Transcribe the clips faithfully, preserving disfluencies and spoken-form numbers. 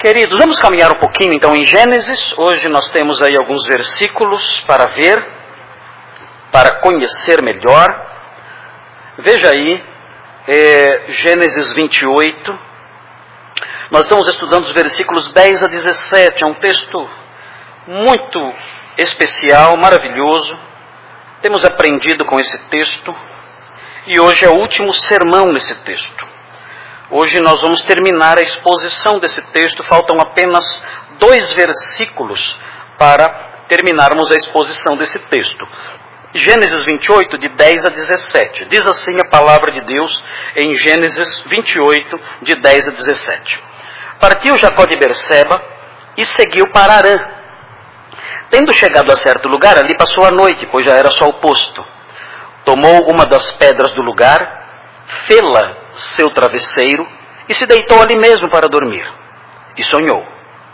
Queridos, vamos caminhar um pouquinho então em Gênesis. Hoje nós temos aí alguns versículos para ver, para conhecer melhor. Veja aí, é, Gênesis vinte e oito. Nós estamos estudando os versículos dez a dezessete. É um texto muito especial, maravilhoso. Temos aprendido com esse texto. E hoje é o último sermão nesse texto. Hoje nós vamos terminar a exposição desse texto. Faltam apenas dois versículos para terminarmos a exposição desse texto. Gênesis vinte e oito, de dez a dezessete. Diz assim a palavra de Deus em Gênesis vinte e oito, de dez a dezessete. Partiu Jacó de Berseba e seguiu para Harã. Tendo chegado a certo lugar, ali passou a noite, pois já era sol posto. Tomou uma das pedras do lugar, fê-la seu travesseiro, e se deitou ali mesmo para dormir. E sonhou.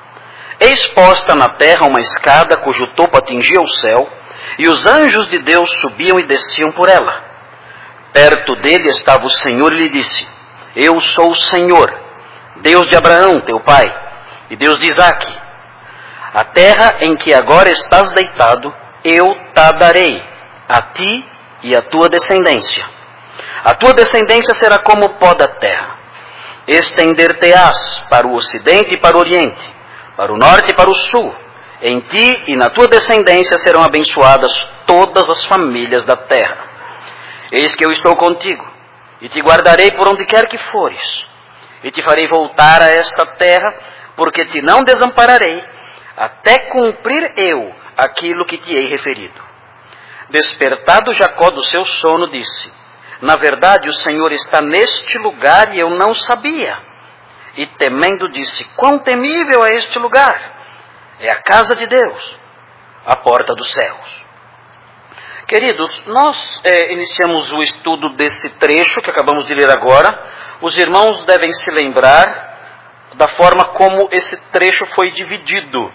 Eis posta na terra uma escada cujo topo atingia o céu, e os anjos de Deus subiam e desciam por ela. Perto dele estava o Senhor e lhe disse: Eu sou o Senhor, Deus de Abraão, teu pai, e Deus de Isaque. A terra em que agora estás deitado, eu te darei, a ti e a tua descendência. A tua descendência será como o pó da terra. Estender-te-ás para o ocidente e para o oriente, para o norte e para o sul. Em ti e na tua descendência serão abençoadas todas as famílias da terra. Eis que eu estou contigo, e te guardarei por onde quer que fores. E te farei voltar a esta terra, porque te não desampararei, até cumprir eu aquilo que te hei referido. Despertado Jacó do seu sono, disse: Na verdade, o Senhor está neste lugar e eu não sabia. E temendo disse: Quão temível é este lugar! É a casa de Deus, a porta dos céus. Queridos, nós é, iniciamos o estudo desse trecho que acabamos de ler agora. Os irmãos devem se lembrar da forma como esse trecho foi dividido.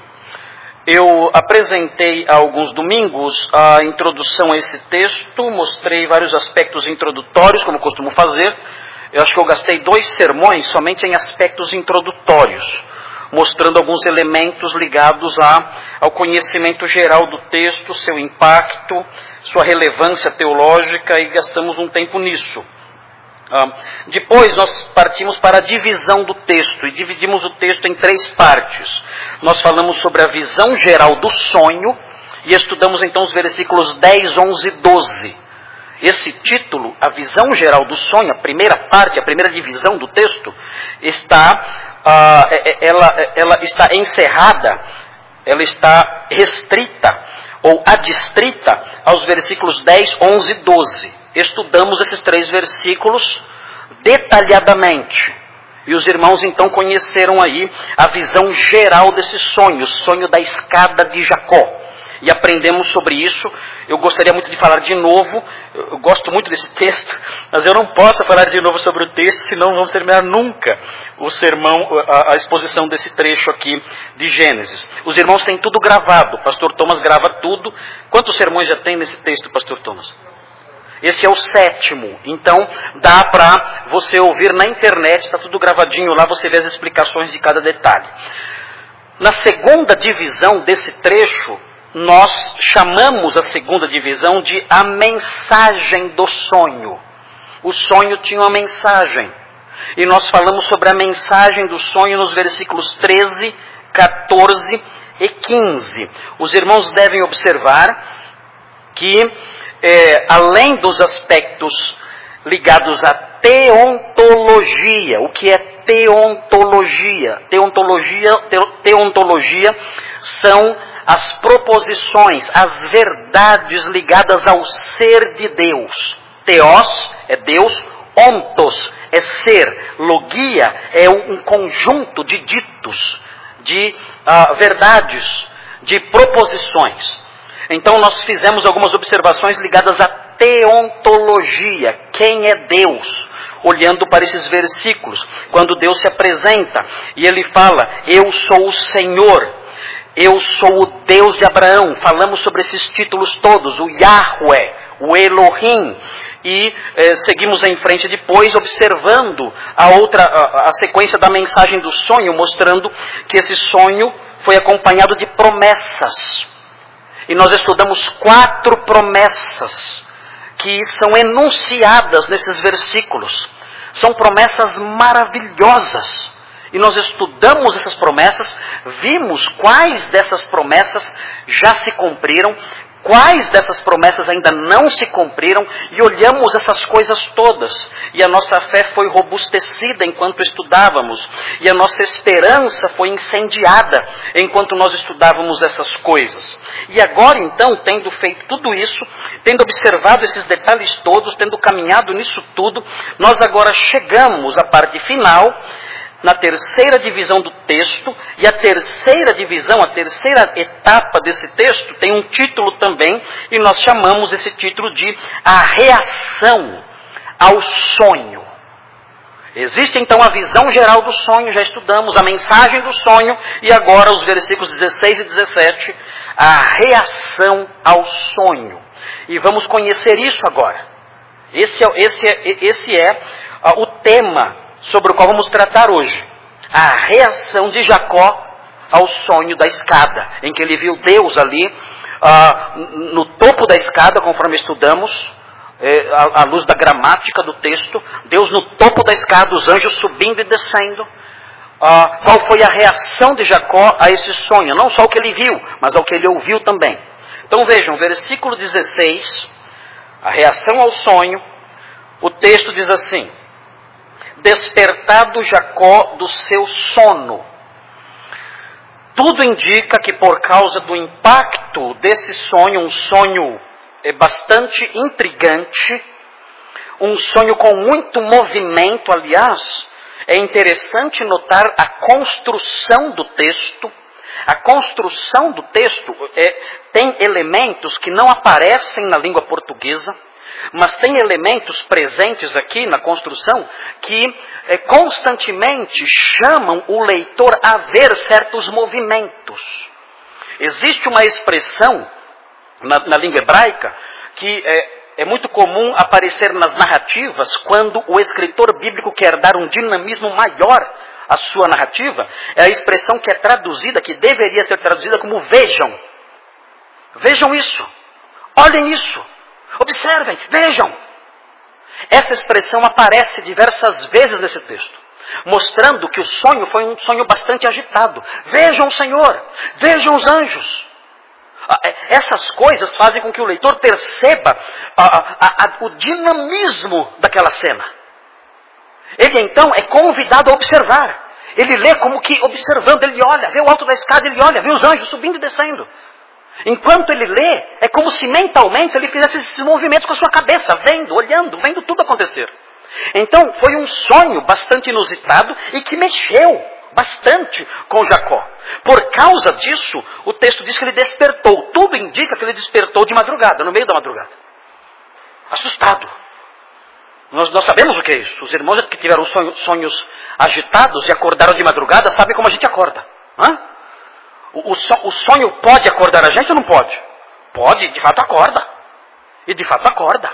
Eu apresentei há alguns domingos a introdução a esse texto, mostrei vários aspectos introdutórios, como costumo fazer. Eu acho que eu gastei dois sermões somente em aspectos introdutórios, mostrando alguns elementos ligados a, ao conhecimento geral do texto, seu impacto, sua relevância teológica, e gastamos um tempo nisso. Ah, depois nós partimos para a divisão do texto e dividimos o texto em três partes. Nós falamos sobre a visão geral do sonho e estudamos então os versículos dez, onze e doze. Esse título, a visão geral do sonho, a primeira parte, a primeira divisão do texto, está, ah, ela, ela está encerrada, ela está restrita ou adstrita aos versículos dez, onze e doze. Estudamos esses três versículos detalhadamente. E os irmãos então conheceram aí a visão geral desse sonho, o sonho da escada de Jacó. E aprendemos sobre isso. Eu gostaria muito de falar de novo, eu gosto muito desse texto, mas eu não posso falar de novo sobre o texto, senão não vamos terminar nunca o sermão, a, a exposição desse trecho aqui de Gênesis. Os irmãos têm tudo gravado, o pastor Thomas grava tudo. Quantos sermões já tem nesse texto, pastor Thomas? Esse é o sétimo, então dá para você ouvir na internet, está tudo gravadinho lá, você vê as explicações de cada detalhe. Na segunda divisão desse trecho, nós chamamos a segunda divisão de a mensagem do sonho. O sonho tinha uma mensagem, e nós falamos sobre a mensagem do sonho nos versículos treze, quatorze e quinze. Os irmãos devem observar que É, além dos aspectos ligados à teontologia, o que é teontologia? Teontologia, te, teontologia são as proposições, as verdades ligadas ao ser de Deus. Theos é Deus, ontos é ser, logia é um conjunto de ditos, de uh, verdades, de proposições. Então nós fizemos algumas observações ligadas à teontologia. Quem é Deus? Olhando para esses versículos, quando Deus se apresenta e Ele fala: Eu sou o Senhor, eu sou o Deus de Abraão. Falamos sobre esses títulos todos, o Yahweh, o Elohim. E eh, seguimos em frente depois, observando a outra, a, a sequência da mensagem do sonho, mostrando que esse sonho foi acompanhado de promessas. E nós estudamos quatro promessas que são enunciadas nesses versículos. São promessas maravilhosas. E nós estudamos essas promessas, vimos quais dessas promessas já se cumpriram, quais dessas promessas ainda não se cumpriram, e olhamos essas coisas todas. E a nossa fé foi robustecida enquanto estudávamos, e a nossa esperança foi incendiada enquanto nós estudávamos essas coisas. E agora então, tendo feito tudo isso, tendo observado esses detalhes todos, tendo caminhado nisso tudo, nós agora chegamos à parte final, na terceira divisão do texto, e a terceira divisão, a terceira etapa desse texto, tem um título também, e nós chamamos esse título de A Reação ao Sonho. Existe então a visão geral do sonho, já estudamos a mensagem do sonho, e agora os versículos dezesseis e dezessete, a reação ao sonho. E vamos conhecer isso agora. Esse é, esse é, esse é uh, o tema sobre o qual vamos tratar hoje. A reação de Jacó ao sonho da escada, em que ele viu Deus ali, uh, no topo da escada, conforme estudamos, eh, à, à luz da gramática do texto, Deus no topo da escada, os anjos subindo e descendo. Uh, qual foi a reação de Jacó a esse sonho? Não só o que ele viu, mas ao que ele ouviu também. Então vejam, versículo dezesseis, a reação ao sonho, o texto diz assim: despertado Jacó do seu sono. Tudo indica que por causa do impacto desse sonho, um sonho bastante intrigante, um sonho com muito movimento, aliás, é interessante notar a construção do texto. A construção do texto é, tem elementos que não aparecem na língua portuguesa, mas tem elementos presentes aqui na construção que é, constantemente chamam o leitor a ver certos movimentos. Existe uma expressão na, na língua hebraica que é, é muito comum aparecer nas narrativas quando o escritor bíblico quer dar um dinamismo maior à sua narrativa. É a expressão que é traduzida, que deveria ser traduzida como vejam. Vejam isso. Olhem isso. Observem, vejam. Essa expressão aparece diversas vezes nesse texto, mostrando que o sonho foi um sonho bastante agitado. Vejam o Senhor, vejam os anjos. Essas coisas fazem com que o leitor perceba a, a, a, o dinamismo daquela cena. Ele então é convidado a observar. Ele lê como que observando, ele olha, vê o alto da escada, ele olha, vê os anjos subindo e descendo. Enquanto ele lê, é como se mentalmente ele fizesse esses movimentos com a sua cabeça, vendo, olhando, vendo tudo acontecer. Então, foi um sonho bastante inusitado e que mexeu bastante com Jacó. Por causa disso, o texto diz que ele despertou. Tudo indica que ele despertou de madrugada, no meio da madrugada. Assustado. Nós, nós sabemos o que é isso. Os irmãos que tiveram sonho, sonhos agitados e acordaram de madrugada sabem como a gente acorda. Hã? O, o sonho pode acordar a gente ou não pode? Pode, de fato acorda. E de fato acorda.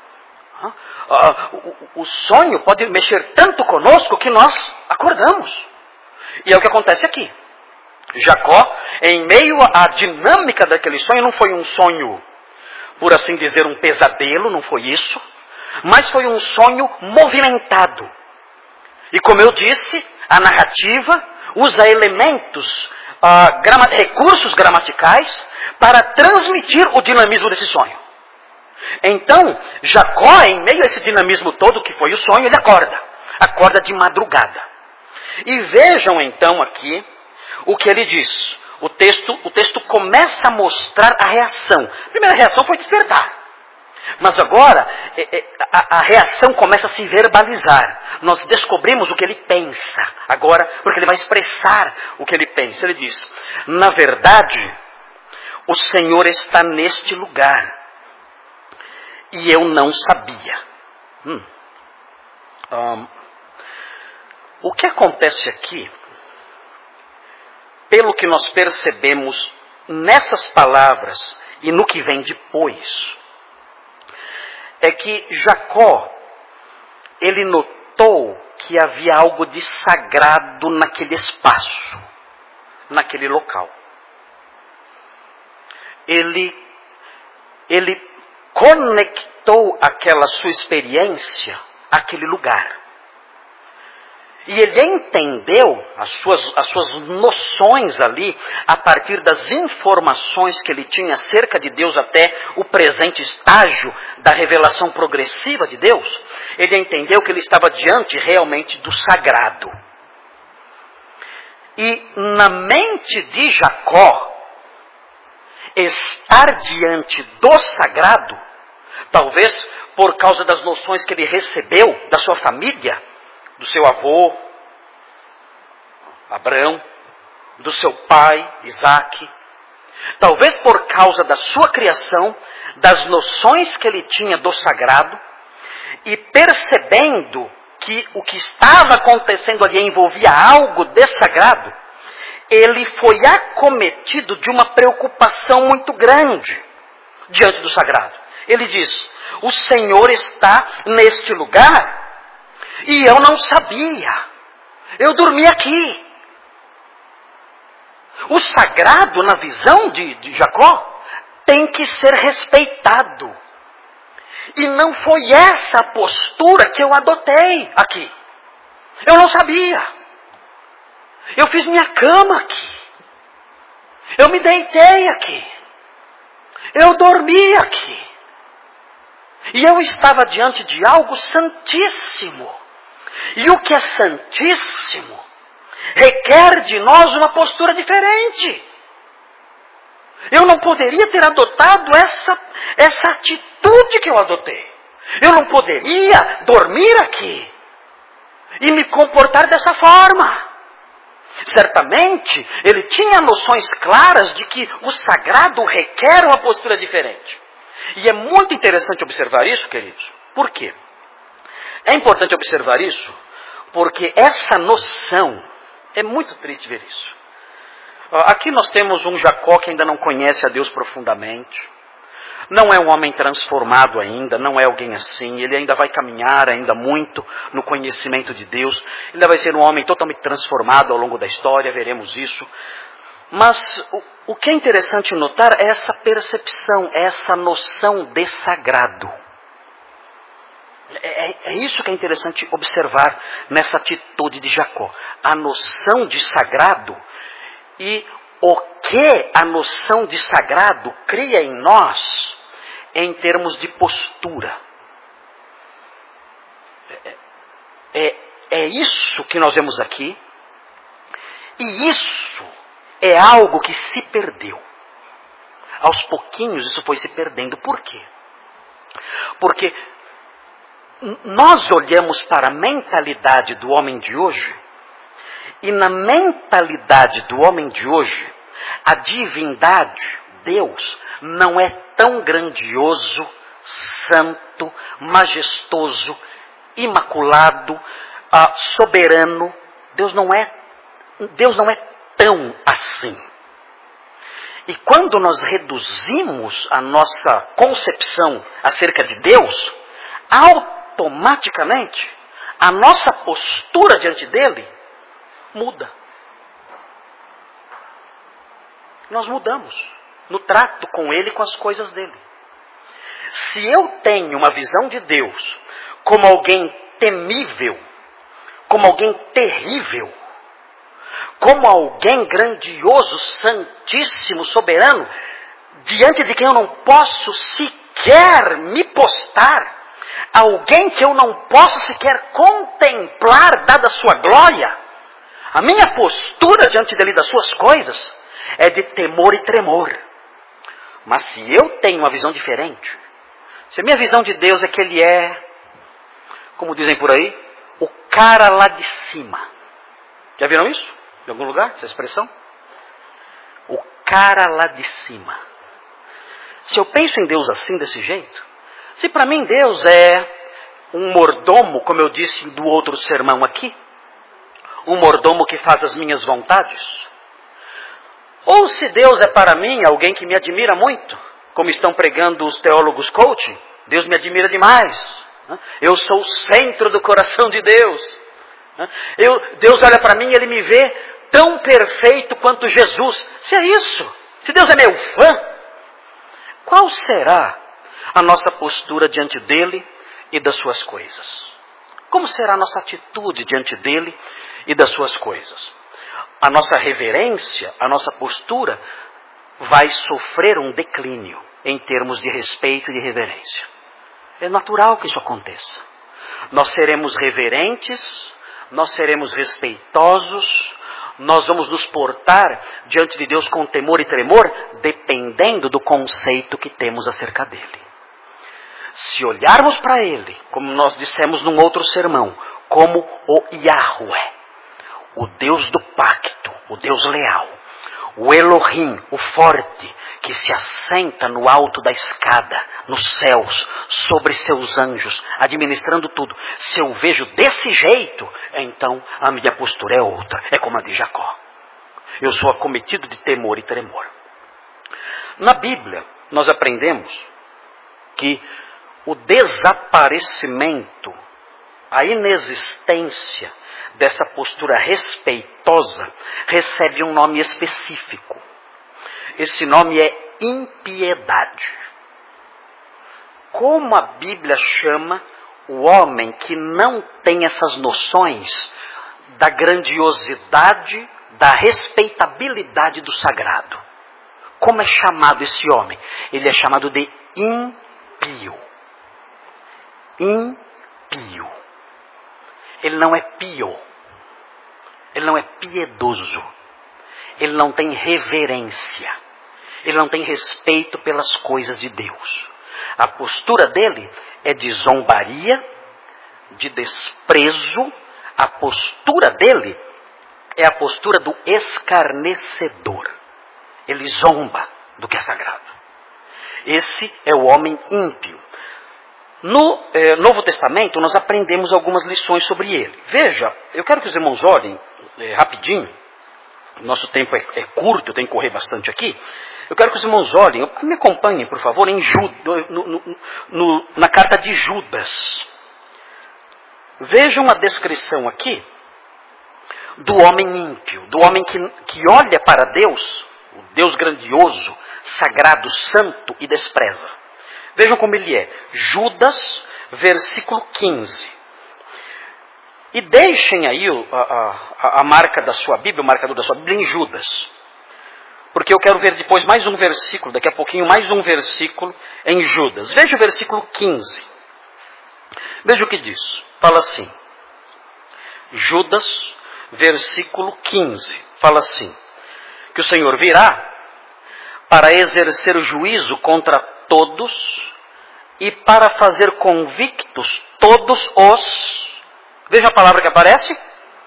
O, o sonho pode mexer tanto conosco que nós acordamos. E é o que acontece aqui. Jacó, em meio à dinâmica daquele sonho, não foi um sonho, por assim dizer, um pesadelo, não foi isso. Mas foi um sonho movimentado. E como eu disse, a narrativa usa elementos Uh, grama- recursos gramaticais para transmitir o dinamismo desse sonho. Então, Jacó, em meio a esse dinamismo todo que foi o sonho, ele acorda. Acorda de madrugada. E vejam então aqui o que ele diz. O texto, o texto começa a mostrar a reação. A primeira reação foi despertar. Mas agora, a, a reação começa a se verbalizar. Nós descobrimos o que ele pensa. Agora, porque ele vai expressar o que ele pensa. Ele diz: na verdade, o Senhor está neste lugar. E eu não sabia. Hum. Um, o que acontece aqui, pelo que nós percebemos nessas palavras e no que vem depois, é que Jacó, ele notou que havia algo de sagrado naquele espaço, naquele local. Ele, ele conectou aquela sua experiência àquele lugar. E ele entendeu as suas, as suas noções ali, a partir das informações que ele tinha acerca de Deus até o presente estágio da revelação progressiva de Deus. Ele entendeu que ele estava diante realmente do sagrado. E na mente de Jacó, estar diante do sagrado, talvez por causa das noções que ele recebeu da sua família, do seu avô, Abraão, do seu pai, Isaque, talvez por causa da sua criação, das noções que ele tinha do sagrado, e percebendo que o que estava acontecendo ali envolvia algo de sagrado, ele foi acometido de uma preocupação muito grande diante do sagrado. Ele diz: o Senhor está neste lugar e eu não sabia. Eu dormi aqui. O sagrado, na visão de, de Jacó, tem que ser respeitado. E não foi essa a postura que eu adotei aqui. Eu não sabia. Eu fiz minha cama aqui. Eu me deitei aqui. Eu dormi aqui. E eu estava diante de algo santíssimo. E o que é santíssimo requer de nós uma postura diferente. Eu não poderia ter adotado essa, essa atitude que eu adotei. Eu não poderia dormir aqui e me comportar dessa forma. Certamente, ele tinha noções claras de que o sagrado requer uma postura diferente. E é muito interessante observar isso, queridos. Por quê? É importante observar isso porque essa noção, é muito triste ver isso. Aqui nós temos um Jacó que ainda não conhece a Deus profundamente. Não é um homem transformado ainda, não é alguém assim. Ele ainda vai caminhar ainda muito no conhecimento de Deus. Ainda vai ser um homem totalmente transformado ao longo da história, veremos isso. Mas o, o que é interessante notar é essa percepção, essa noção de sagrado. É, é, é isso que é interessante observar nessa atitude de Jacó. A noção de sagrado e o que a noção de sagrado cria em nós em termos de postura. É, é, é isso que nós vemos aqui. E isso é algo que se perdeu. Aos pouquinhos isso foi se perdendo. Por quê? Porque nós olhamos para a mentalidade do homem de hoje, e na mentalidade do homem de hoje, a divindade, Deus, não é tão grandioso, santo, majestoso, imaculado, ah, soberano. Deus não é, Deus não é tão assim. E quando nós reduzimos a nossa concepção acerca de Deus, automaticamente a nossa postura diante dele muda. Nós mudamos no trato com ele e com as coisas dele. Se eu tenho uma visão de Deus como alguém temível, como alguém terrível, como alguém grandioso, santíssimo, soberano, diante de quem eu não posso sequer me postar, alguém que eu não posso sequer contemplar, dada a sua glória, a minha postura diante dele das suas coisas é de temor e tremor. Mas se eu tenho uma visão diferente, se a minha visão de Deus é que ele é, como dizem por aí, o cara lá de cima. Já viram isso? Em algum lugar, essa expressão? O cara lá de cima. Se eu penso em Deus assim, desse jeito, se para mim Deus é um mordomo, como eu disse do outro sermão aqui, um mordomo que faz as minhas vontades, ou se Deus é para mim alguém que me admira muito, como estão pregando os teólogos coaching, Deus me admira demais. Eu sou o centro do coração de Deus. Eu, Deus olha para mim e Ele me vê tão perfeito quanto Jesus. Se é isso, se Deus é meu fã, qual será a nossa postura diante dEle e das suas coisas? Como será a nossa atitude diante dEle e das suas coisas? A nossa reverência, a nossa postura vai sofrer um declínio em termos de respeito e de reverência. É natural que isso aconteça. Nós seremos reverentes, nós seremos respeitosos, nós vamos nos portar diante de Deus com temor e tremor, dependendo do conceito que temos acerca dele. Se olharmos para ele, como nós dissemos num outro sermão, como o Yahweh, o Deus do pacto, o Deus leal, o Elohim, o forte, que se assenta no alto da escada, nos céus, sobre seus anjos, administrando tudo. Se eu vejo desse jeito, então a minha postura é outra. É como a de Jacó. Eu sou acometido de temor e tremor. Na Bíblia, nós aprendemos que o desaparecimento, a inexistência dessa postura respeitosa recebe um nome específico. Esse nome é impiedade. Como a Bíblia chama o homem que não tem essas noções da grandiosidade, da respeitabilidade do sagrado? Como é chamado esse homem? Ele é chamado de impio. Impio. Ele não é pio. Ele não é piedoso. Ele não tem reverência. Ele não tem respeito pelas coisas de Deus. A postura dele é de zombaria, de desprezo. A postura dele é a postura do escarnecedor. Ele zomba do que é sagrado. Esse é o homem ímpio. No eh, Novo Testamento, nós aprendemos algumas lições sobre ele. Veja, eu quero que os irmãos olhem eh, rapidinho. Nosso tempo é, é curto, eu tenho que correr bastante aqui. Eu quero que os irmãos olhem, me acompanhem, por favor, em Judas, no, no, no, na carta de Judas. Vejam a descrição aqui do homem ímpio, do homem que, que olha para Deus, o Deus grandioso, sagrado, santo, e despreza. Vejam como ele é. Judas, versículo quinze. E deixem aí a, a, a marca da sua Bíblia, o marcador da sua Bíblia em Judas. Porque eu quero ver depois mais um versículo, daqui a pouquinho mais um versículo em Judas. Veja o versículo quinze. Veja o que diz. Fala assim. Judas, versículo quinze. Fala assim. Que o Senhor virá para exercer o juízo contra todos e para fazer convictos todos os... Veja a palavra que aparece.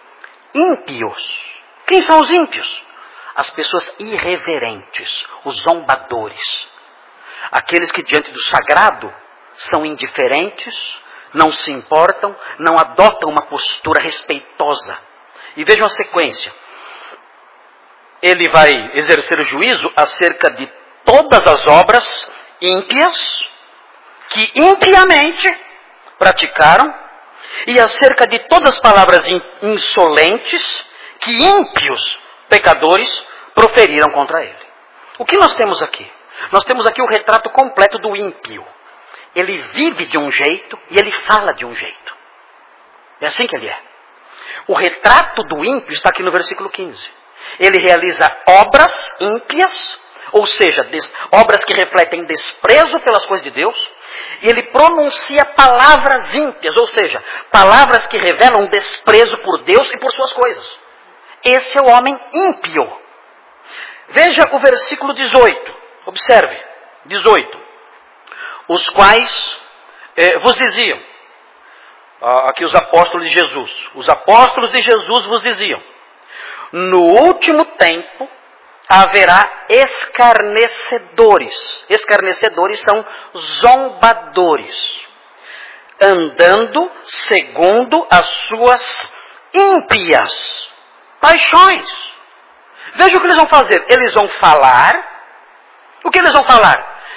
Ímpios. Quem são os ímpios? As pessoas irreverentes, os zombadores. Aqueles que diante do sagrado são indiferentes, não se importam, não adotam uma postura respeitosa. E vejam a sequência. Ele vai exercer o juízo acerca de todas as obras ímpias que impiamente praticaram e acerca de todas as palavras insolentes que ímpios pecadores proferiram contra ele. O que nós temos aqui? Nós temos aqui o retrato completo do ímpio. Ele vive de um jeito e ele fala de um jeito. É assim que ele é. O retrato do ímpio está aqui no versículo quinze. Ele realiza obras ímpias, ou seja, des, obras que refletem desprezo pelas coisas de Deus, e ele pronuncia palavras ímpias, ou seja, palavras que revelam desprezo por Deus e por suas coisas. Esse é o homem ímpio. Veja o versículo dezoito. Observe. dezoito. Os quais eh, vos diziam. Ah, aqui os apóstolos de Jesus. Os apóstolos de Jesus vos diziam. No último tempo haverá escarnecedores. Escarnecedores são zombadores. Andando segundo as suas ímpias paixões. Veja o que eles vão fazer. Eles vão falar. O que eles vão falar?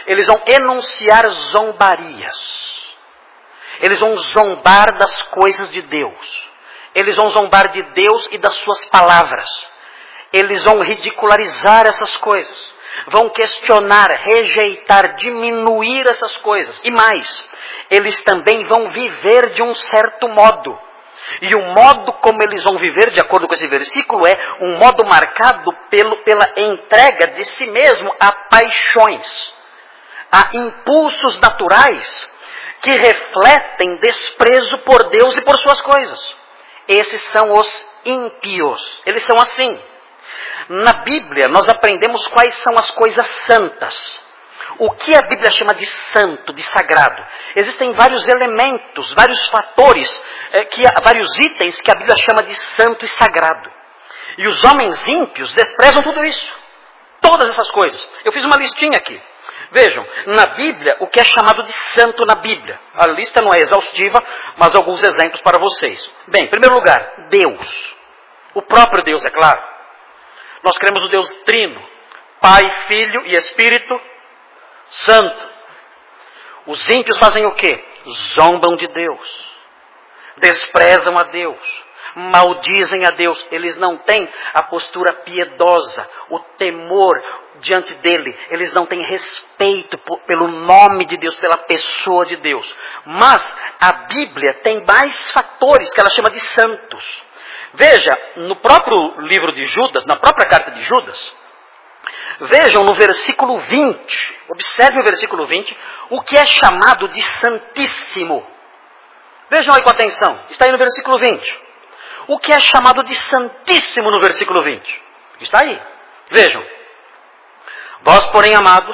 eles vão enunciar zombarias. Eles vão zombar das coisas de Deus. Eles vão zombar de Deus e das suas palavras. Eles vão ridicularizar essas coisas. Vão questionar, rejeitar, diminuir essas coisas. E mais, eles também vão viver de um certo modo. E o modo como eles vão viver, de acordo com esse versículo, é um modo marcado pelo, pela entrega de si mesmo a paixões, a impulsos naturais que refletem desprezo por Deus e por suas coisas. Esses são os ímpios. Eles são assim. Na Bíblia, nós aprendemos quais são as coisas santas. O que a Bíblia chama de santo, de sagrado? Existem vários elementos, vários fatores, é, que, vários itens que a Bíblia chama de santo e sagrado. E os homens ímpios desprezam tudo isso. Todas essas coisas. Eu fiz uma listinha aqui. Vejam, na Bíblia, o que é chamado de santo na Bíblia. A lista não é exaustiva, mas alguns exemplos para vocês. Bem, em primeiro lugar, Deus. O próprio Deus, é claro. Nós cremos no Deus Trino, Pai, Filho e Espírito Santo. Os ímpios fazem o quê? Zombam de Deus. Desprezam a Deus. Maldizem a Deus. Eles não têm a postura piedosa, o temor diante dele. Eles não têm respeito por, pelo nome de Deus, pela pessoa de Deus. Mas a Bíblia tem mais fatores que ela chama de santos. Veja, no próprio livro de Judas, na própria carta de Judas, vejam no versículo vinte, observe o versículo vinte, o que é chamado de santíssimo. Vejam aí com atenção, está aí no versículo vinte. O que é chamado de santíssimo no versículo vinte? Está aí. Vejam. Vós, porém, amados,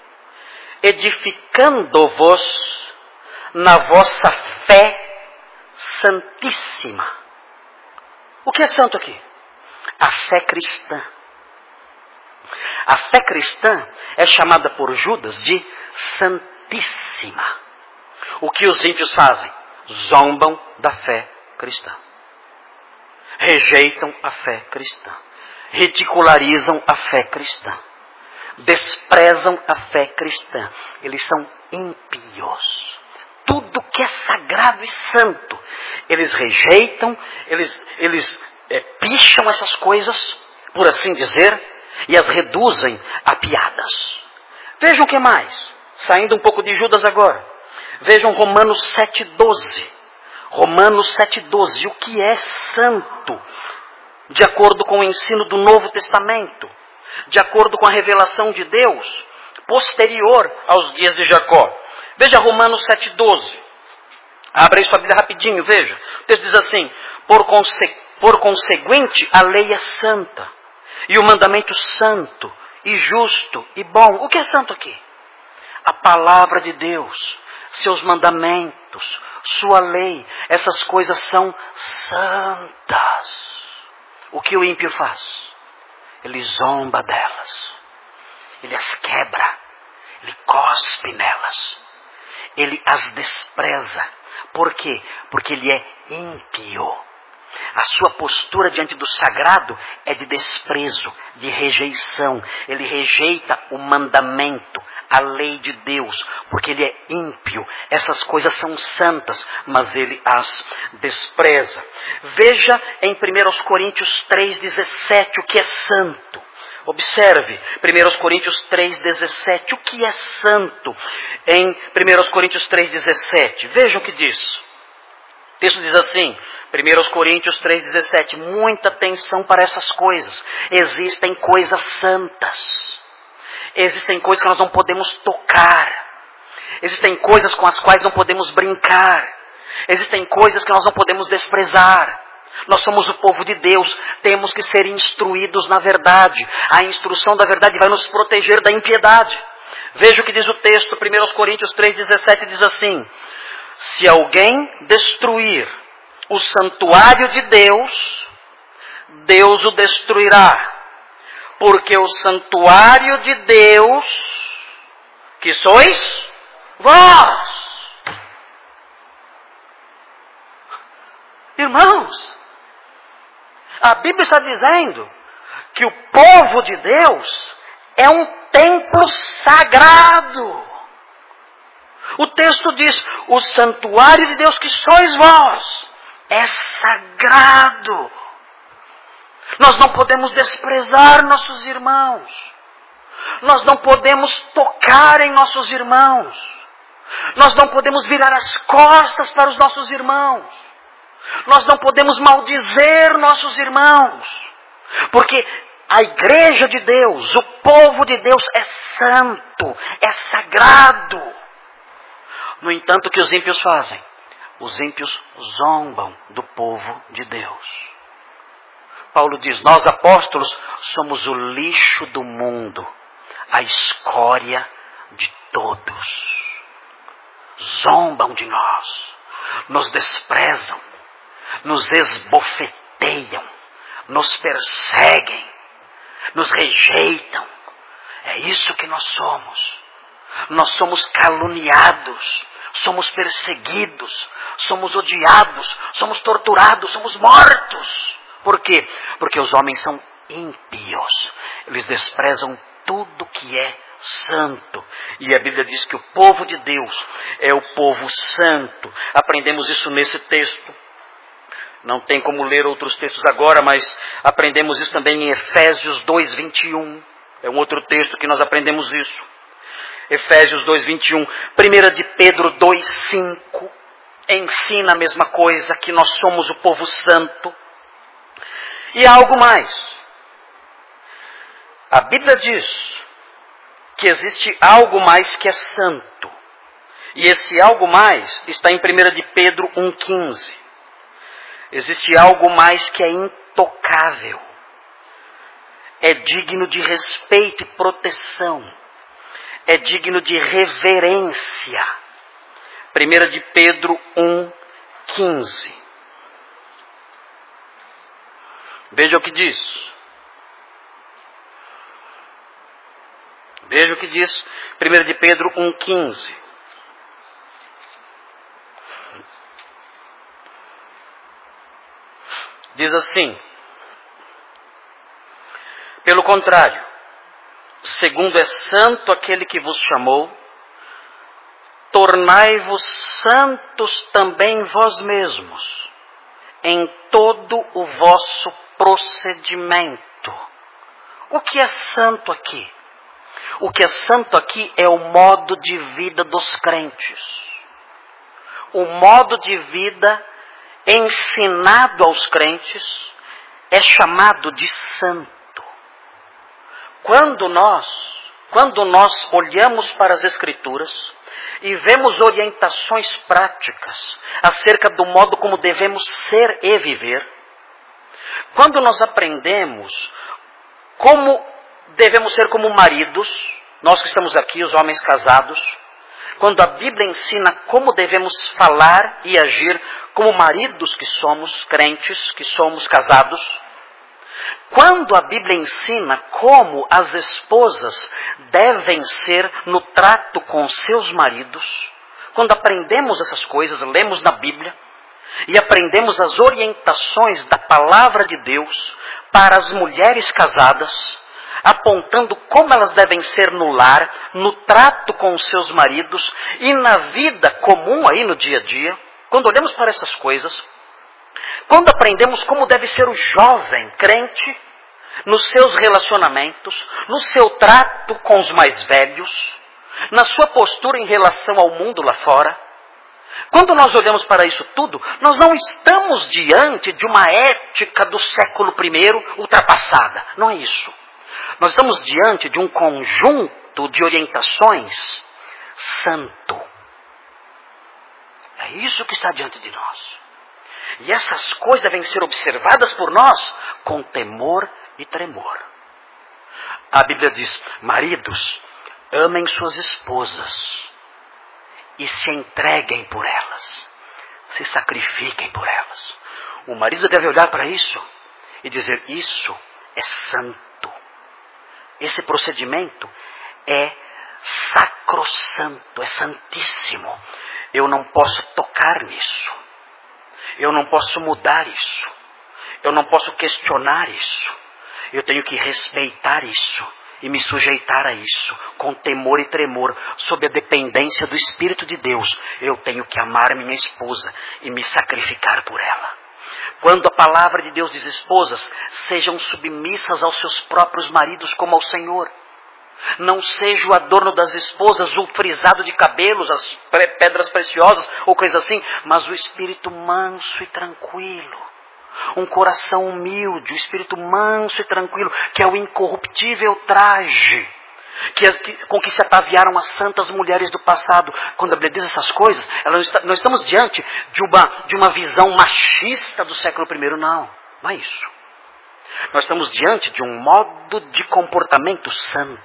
edificando-vos na vossa fé santíssima. O que é santo aqui? A fé cristã. A fé cristã é chamada por Judas de santíssima. O que os ímpios fazem? Zombam da fé cristã. Rejeitam a fé cristã. Ridicularizam a fé cristã. Desprezam a fé cristã. Eles são ímpios. Tudo que é sagrado e santo, eles rejeitam, eles, eles é, picham essas coisas, por assim dizer, e as reduzem a piadas. Vejam o que mais, saindo um pouco de Judas agora. Vejam Romanos sete, doze. Romanos sete, doze. O que é santo? De acordo com o ensino do Novo Testamento, de acordo com a revelação de Deus, posterior aos dias de Jacó. Veja Romanos sete, doze. Abra aí sua Bíblia rapidinho, veja. O texto diz assim: por, conse- por conseguinte, a lei é santa, e o mandamento santo, e justo, e bom. O que é santo aqui? A palavra de Deus, seus mandamentos, sua lei. Essas coisas são santas. O que o ímpio faz? Ele zomba delas. Ele as quebra. Ele cospe nelas. Ele as despreza. Por quê? Porque ele é ímpio. A sua postura diante do sagrado é de desprezo, de rejeição. Ele rejeita o mandamento, a lei de Deus, porque ele é ímpio. Essas coisas são santas, mas ele as despreza. Veja em primeira Coríntios três, dezessete o que é santo. Observe, primeira Coríntios três, dezessete. O que é santo? Em primeira Coríntios três, dezessete. Veja o que diz. O texto diz assim, primeira Coríntios três, dezessete. Muita atenção para essas coisas. Existem coisas santas. Existem coisas que nós não podemos tocar. Existem coisas com as quais não podemos brincar. Existem coisas que nós não podemos desprezar. Nós somos o povo de Deus, temos que ser instruídos na verdade. A instrução da verdade vai nos proteger da impiedade. Veja o que diz o texto, primeira Coríntios três, dezessete, diz assim: se alguém destruir o santuário de Deus, Deus o destruirá. Porque o santuário de Deus, que sois vós. Irmãos, a Bíblia está dizendo que o povo de Deus é um templo sagrado. O texto diz, o santuário de Deus que sois vós é sagrado. Nós não podemos desprezar nossos irmãos. Nós não podemos tocar em nossos irmãos. Nós não podemos virar as costas para os nossos irmãos. Nós não podemos maldizer nossos irmãos. Porque a igreja de Deus, o povo de Deus é santo, é sagrado. No entanto, o que os ímpios fazem? Os ímpios zombam do povo de Deus. Paulo diz, nós apóstolos somos o lixo do mundo, a escória de todos. Zombam de nós, nos desprezam, nos esbofeteiam, nos perseguem, nos rejeitam. É isso que nós somos. Nós somos caluniados, somos perseguidos, somos odiados, somos torturados, somos mortos. Por quê? Porque os homens são ímpios. Eles desprezam tudo que é santo. E a Bíblia diz que o povo de Deus é o povo santo. Aprendemos isso nesse texto. Não tem como ler outros textos agora, mas aprendemos isso também em Efésios dois, vinte e um. É um outro texto que nós aprendemos isso. Efésios dois, vinte e um. primeira de Pedro dois, cinco. Ensina a mesma coisa, que nós somos o povo santo. E há algo mais. A Bíblia diz que existe algo mais que é santo. E esse algo mais está em primeira de Pedro um, quinze. Existe algo mais que é intocável. É digno de respeito e proteção. É digno de reverência. primeira de Pedro um, quinze. Veja o que diz. Veja o que diz primeira de Pedro um, quinze. Diz assim: pelo contrário, segundo é santo aquele que vos chamou, tornai-vos santos também vós mesmos, em todo o vosso procedimento. O que é santo aqui? O que é santo aqui é o modo de vida dos crentes. O modo de vida ensinado aos crentes é chamado de santo. Quando nós, quando nós olhamos para as Escrituras e vemos orientações práticas acerca do modo como devemos ser e viver, quando nós aprendemos como devemos ser como maridos, nós que estamos aqui, os homens casados, quando a Bíblia ensina como devemos falar e agir como maridos que somos, crentes, que somos casados, quando a Bíblia ensina como as esposas devem ser no trato com seus maridos, quando aprendemos essas coisas, lemos na Bíblia, e aprendemos as orientações da palavra de Deus para as mulheres casadas, apontando como elas devem ser no lar, no trato com os seus maridos e na vida comum aí no dia a dia. Quando olhamos para essas coisas, quando aprendemos como deve ser o jovem crente nos seus relacionamentos, no seu trato com os mais velhos, na sua postura em relação ao mundo lá fora, quando nós olhamos para isso tudo, nós não estamos diante de uma ética do século primeiro ultrapassada. Não é isso. Nós estamos diante de um conjunto de orientações santo. É isso que está diante de nós. E essas coisas devem ser observadas por nós com temor e tremor. A Bíblia diz, maridos, amem suas esposas e se entreguem por elas, se sacrifiquem por elas. O marido deve olhar para isso e dizer, isso é santo. Esse procedimento é sacrossanto, é santíssimo. Eu não posso tocar nisso. Eu não posso mudar isso. Eu não posso questionar isso. Eu tenho que respeitar isso e me sujeitar a isso, com temor e tremor, sob a dependência do Espírito de Deus, eu tenho que amar minha esposa e me sacrificar por ela. Quando a palavra de Deus diz, esposas, sejam submissas aos seus próprios maridos como ao Senhor. Não seja o adorno das esposas o frisado de cabelos, as pedras preciosas ou coisa assim, mas o espírito manso e tranquilo. Um coração humilde, o espírito manso e tranquilo, que é o incorruptível traje que, que, com que se ataviaram as santas mulheres do passado. Quando a Bíblia diz essas coisas, ela, nós estamos diante de uma, de uma visão machista do século primeiro. Não, não é isso. Nós estamos diante de um modo de comportamento santo.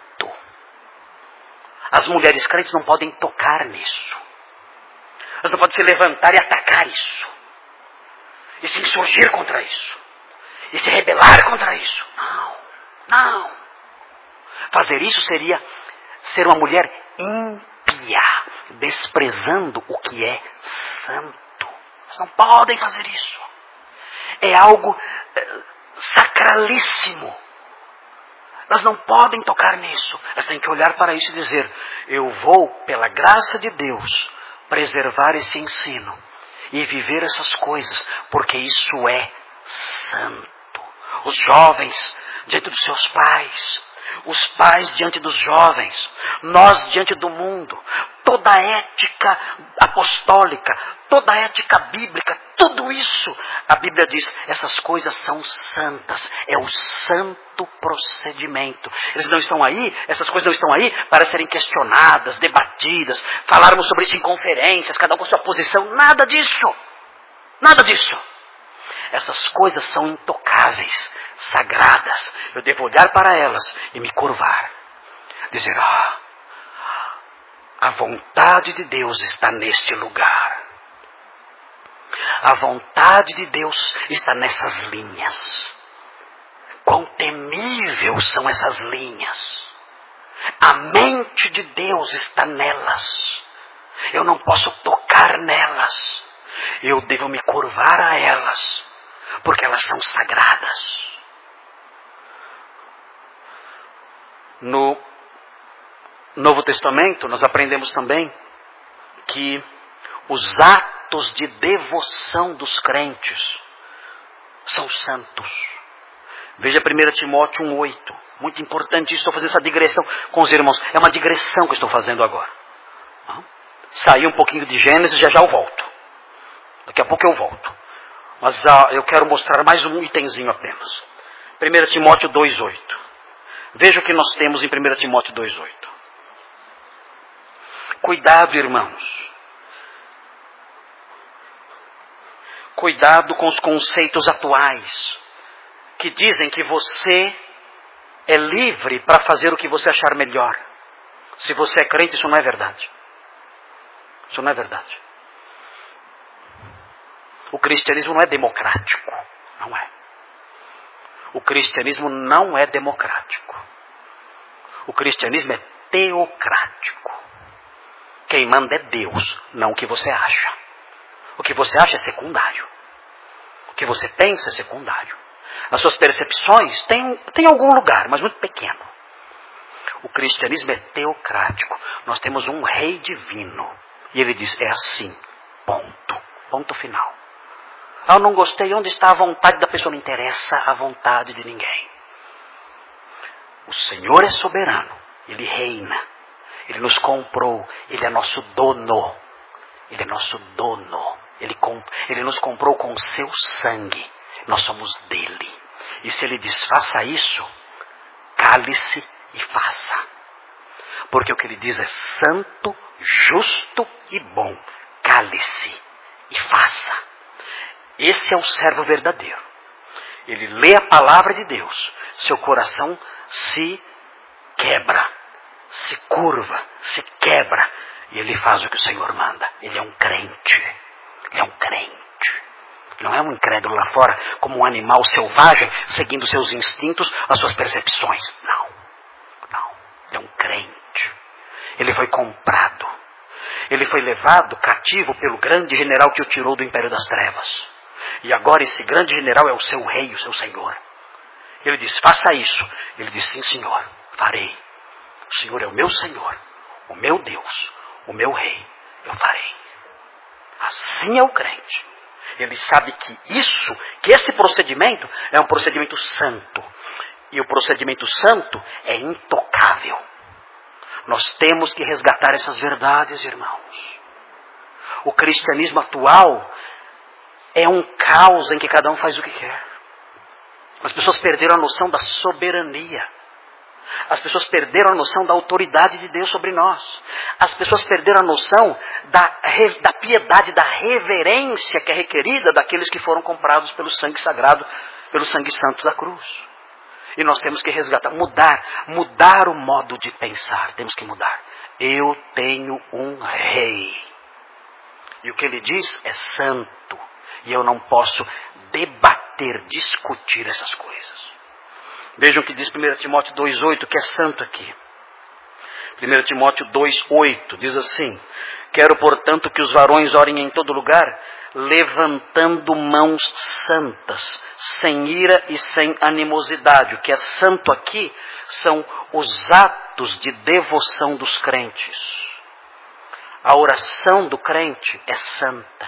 As mulheres crentes não podem tocar nisso. Elas não podem se levantar e atacar isso. E se insurgir contra isso. E se rebelar contra isso. Não, não. Fazer isso seria ser uma mulher ímpia, desprezando o que é santo. Elas não podem fazer isso. É algo é, sacralíssimo. Elas não podem tocar nisso. Elas têm que olhar para isso e dizer, eu vou, pela graça de Deus, preservar esse ensino e viver essas coisas, porque isso é santo. Os jovens diante dos seus pais, os pais diante dos jovens, nós diante do mundo, toda a ética apostólica, toda a ética bíblica, tudo isso, a Bíblia diz, essas coisas são santas, é o santo procedimento. Eles não estão aí, essas coisas não estão aí para serem questionadas, debatidas, falarmos sobre isso em conferências, cada um com sua posição, nada disso, nada disso. Essas coisas são intocáveis, sagradas. Eu devo olhar para elas e me curvar. Dizer, ah, a vontade de Deus está neste lugar. A vontade de Deus está nessas linhas. Quão temível são essas linhas. A mente de Deus está nelas. Eu não posso tocar nelas. Eu devo me curvar a elas, porque elas são sagradas. No Novo Testamento, nós aprendemos também que os atos de devoção dos crentes são santos. Veja primeiro Timóteo um, oito. Muito importante isso, estou fazendo essa digressão com os irmãos. É uma digressão que eu estou fazendo agora. Saí um pouquinho de Gênesis, já já eu volto. Daqui a pouco eu volto. Mas ah, eu quero mostrar mais um itemzinho apenas. primeiro Timóteo dois, oito. Veja o que nós temos em primeiro Timóteo dois, oito. Cuidado, irmãos. Cuidado com os conceitos atuais, que dizem que você é livre para fazer o que você achar melhor. Se você é crente, isso não é verdade. Isso não é verdade. O cristianismo não é democrático. Não é. O cristianismo não é democrático. O cristianismo é teocrático. Quem manda é Deus, não o que você acha. O que você acha é secundário. O que você pensa é secundário. As suas percepções têm, têm algum lugar, mas muito pequeno. O cristianismo é teocrático. Nós temos um rei divino. E ele diz, é assim, ponto. Ponto final. Ah, eu não gostei, onde está a vontade da pessoa? Não interessa a vontade de ninguém. O Senhor é soberano. Ele reina. Ele nos comprou. Ele é nosso dono. Ele é nosso dono. Ele, comp- ele nos comprou com o seu sangue. Nós somos dele. E se ele diz, faça isso, cale-se e faça. Porque o que ele diz é santo, justo e bom. Cale-se e faça. Esse é o servo verdadeiro. Ele lê a palavra de Deus. Seu coração se quebra, se curva, se quebra. E ele faz o que o Senhor manda. Ele é um crente. Ele é um crente. Ele não é um incrédulo lá fora, como um animal selvagem, seguindo seus instintos, as suas percepções. Não. Não. Ele é um crente. Ele foi comprado. Ele foi levado cativo pelo grande general que o tirou do império das trevas. E agora esse grande general é o seu rei, o seu senhor. Ele diz, faça isso. Ele diz, sim, senhor, farei. O Senhor é o meu Senhor, o meu Deus, o meu Rei. Eu farei. Assim é o crente. Ele sabe que isso, que esse procedimento é um procedimento santo. E o procedimento santo é intocável. Nós temos que resgatar essas verdades, irmãos. O cristianismo atual é um caos em que cada um faz o que quer. As pessoas perderam a noção da soberania. As pessoas perderam a noção da autoridade de Deus sobre nós. As pessoas perderam a noção da, da piedade, da reverência que é requerida daqueles que foram comprados pelo sangue sagrado, pelo sangue santo da cruz. E nós temos que resgatar, mudar, mudar o modo de pensar. Temos que mudar. Eu tenho um rei. E o que ele diz é santo. E eu não posso debater, discutir essas coisas. Vejam o que diz primeiro Timóteo dois oito, que é santo aqui. primeiro Timóteo dois oito diz assim: quero, portanto, que os varões orem em todo lugar, levantando mãos santas, sem ira e sem animosidade. O que é santo aqui são os atos de devoção dos crentes. A oração do crente é santa.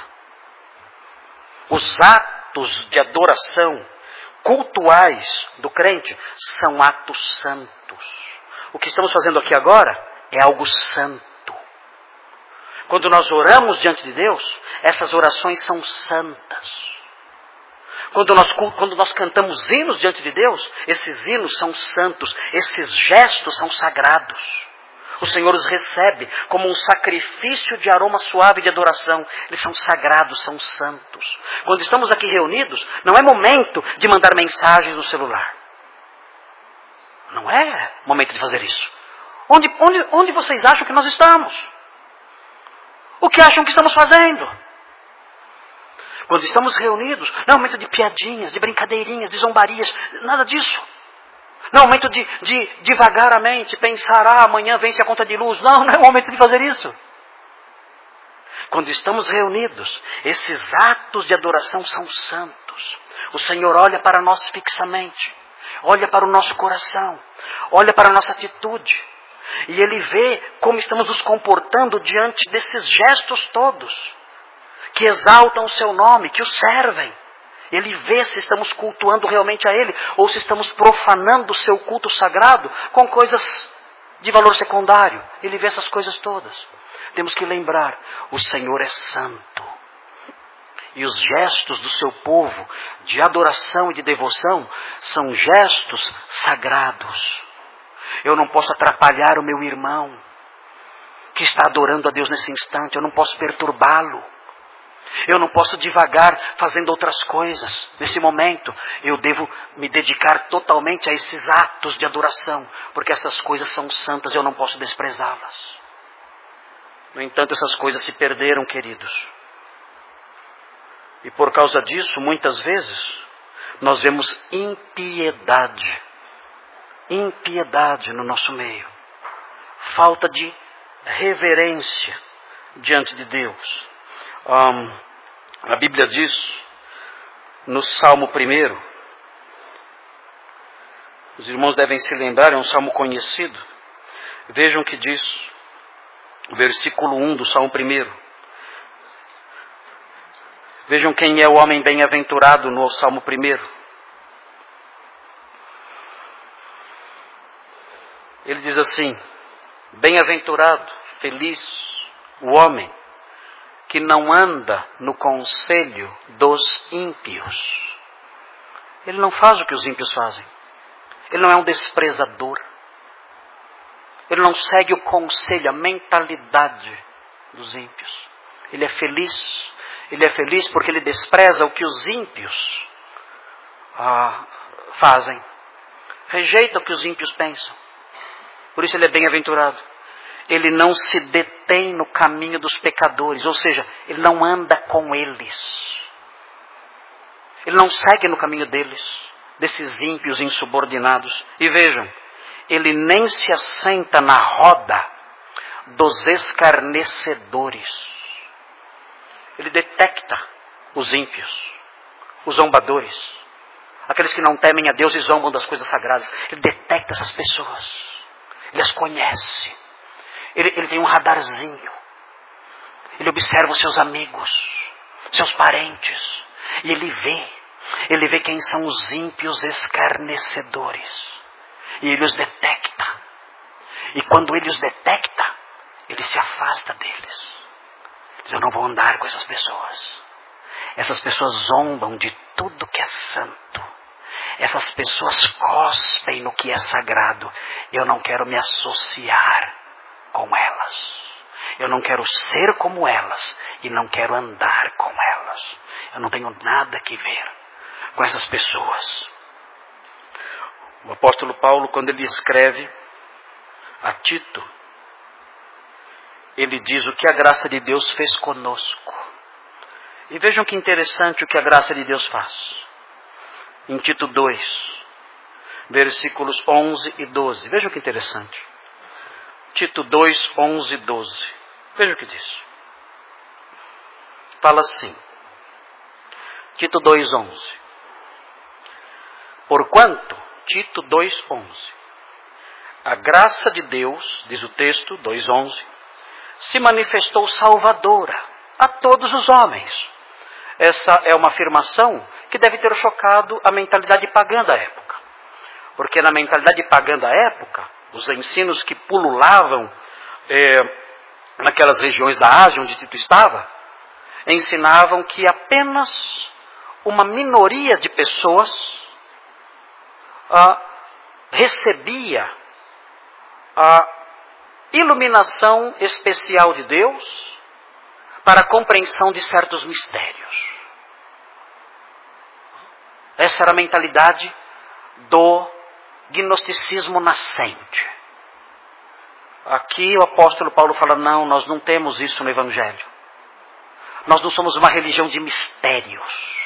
Os atos de adoração cultuais do crente são atos santos. O que estamos fazendo aqui agora é algo santo. Quando nós oramos diante de Deus, essas orações são santas. Quando nós, quando nós cantamos hinos diante de Deus, esses hinos são santos, esses gestos são sagrados. O Senhor os recebe como um sacrifício de aroma suave de adoração. Eles são sagrados, são santos. Quando estamos aqui reunidos, não é momento de mandar mensagens no celular. Não é momento de fazer isso. Onde, onde, onde vocês acham que nós estamos? O que acham que estamos fazendo? Quando estamos reunidos, não é momento de piadinhas, de brincadeirinhas, de zombarias, nada disso. Não é momento de, de devagar a mente, pensar, ah, amanhã vence a conta de luz. Não, não é momento de fazer isso. Quando estamos reunidos, esses atos de adoração são santos. O Senhor olha para nós fixamente, olha para o nosso coração, olha para a nossa atitude. E Ele vê como estamos nos comportando diante desses gestos todos, que exaltam o Seu nome, que o servem. Ele vê se estamos cultuando realmente a Ele, ou se estamos profanando o seu culto sagrado com coisas de valor secundário. Ele vê essas coisas todas. Temos que lembrar, o Senhor é santo. E os gestos do seu povo, de adoração e de devoção, são gestos sagrados. Eu não posso atrapalhar o meu irmão, que está adorando a Deus nesse instante. Eu não posso perturbá-lo. Eu não posso divagar fazendo outras coisas. Nesse momento, eu devo me dedicar totalmente a esses atos de adoração, porque essas coisas são santas e eu não posso desprezá-las. No entanto, essas coisas se perderam, queridos. E por causa disso, muitas vezes, nós vemos impiedade. Impiedade no nosso meio. Falta de reverência diante de Deus. Um, a Bíblia diz, no Salmo primeiro, os irmãos devem se lembrar, é um salmo conhecido. Vejam o que diz, versículo um do Salmo primeiro. Vejam quem é o homem bem-aventurado no Salmo primeiro. Ele diz assim: bem-aventurado, feliz o homem que não anda no conselho dos ímpios. Ele não faz o que os ímpios fazem. Ele não é um desprezador. Ele não segue o conselho, a mentalidade dos ímpios. Ele é feliz. Ele é feliz porque ele despreza o que os ímpios ah, fazem. Rejeita o que os ímpios pensam. Por isso ele é bem-aventurado. Ele não se detém no caminho dos pecadores, ou seja, ele não anda com eles. Ele não segue no caminho deles, desses ímpios insubordinados. E vejam, ele nem se assenta na roda dos escarnecedores. Ele detecta os ímpios, os zombadores, aqueles que não temem a Deus e zombam das coisas sagradas. Ele detecta essas pessoas. Ele as conhece. Ele, ele tem um radarzinho. Ele observa os seus amigos, seus parentes. E ele vê. Ele vê quem são os ímpios escarnecedores. E ele os detecta. E quando ele os detecta, ele se afasta deles. Diz, eu não vou andar com essas pessoas. Essas pessoas zombam de tudo que é santo. Essas pessoas cospem no que é sagrado. Eu não quero me associar com elas. Eu não quero ser como elas. E não quero andar com elas. Eu não tenho nada que ver com essas pessoas. O apóstolo Paulo, quando ele escreve a Tito, ele diz o que a graça de Deus fez conosco. E vejam que interessante o que a graça de Deus faz. Em Tito dois, versículos onze e doze. Vejam que interessante. Tito dois, onze e doze. Vejam o que diz. Fala assim. Tito dois, onze. Porquanto, Tito dois, onze. A graça de Deus, diz o texto, dois, onze, se manifestou salvadora a todos os homens. Essa é uma afirmação que deve ter chocado a mentalidade pagã da época. Porque na mentalidade pagã da época, os ensinos que pululavam é, naquelas regiões da Ásia onde Tito estava, ensinavam que apenas uma minoria de pessoas ah, recebia a iluminação especial de Deus para a compreensão de certos mistérios. Essa era a mentalidade do gnosticismo nascente. Aqui o apóstolo Paulo fala, não, nós não temos isso no Evangelho. Nós não somos uma religião de mistérios.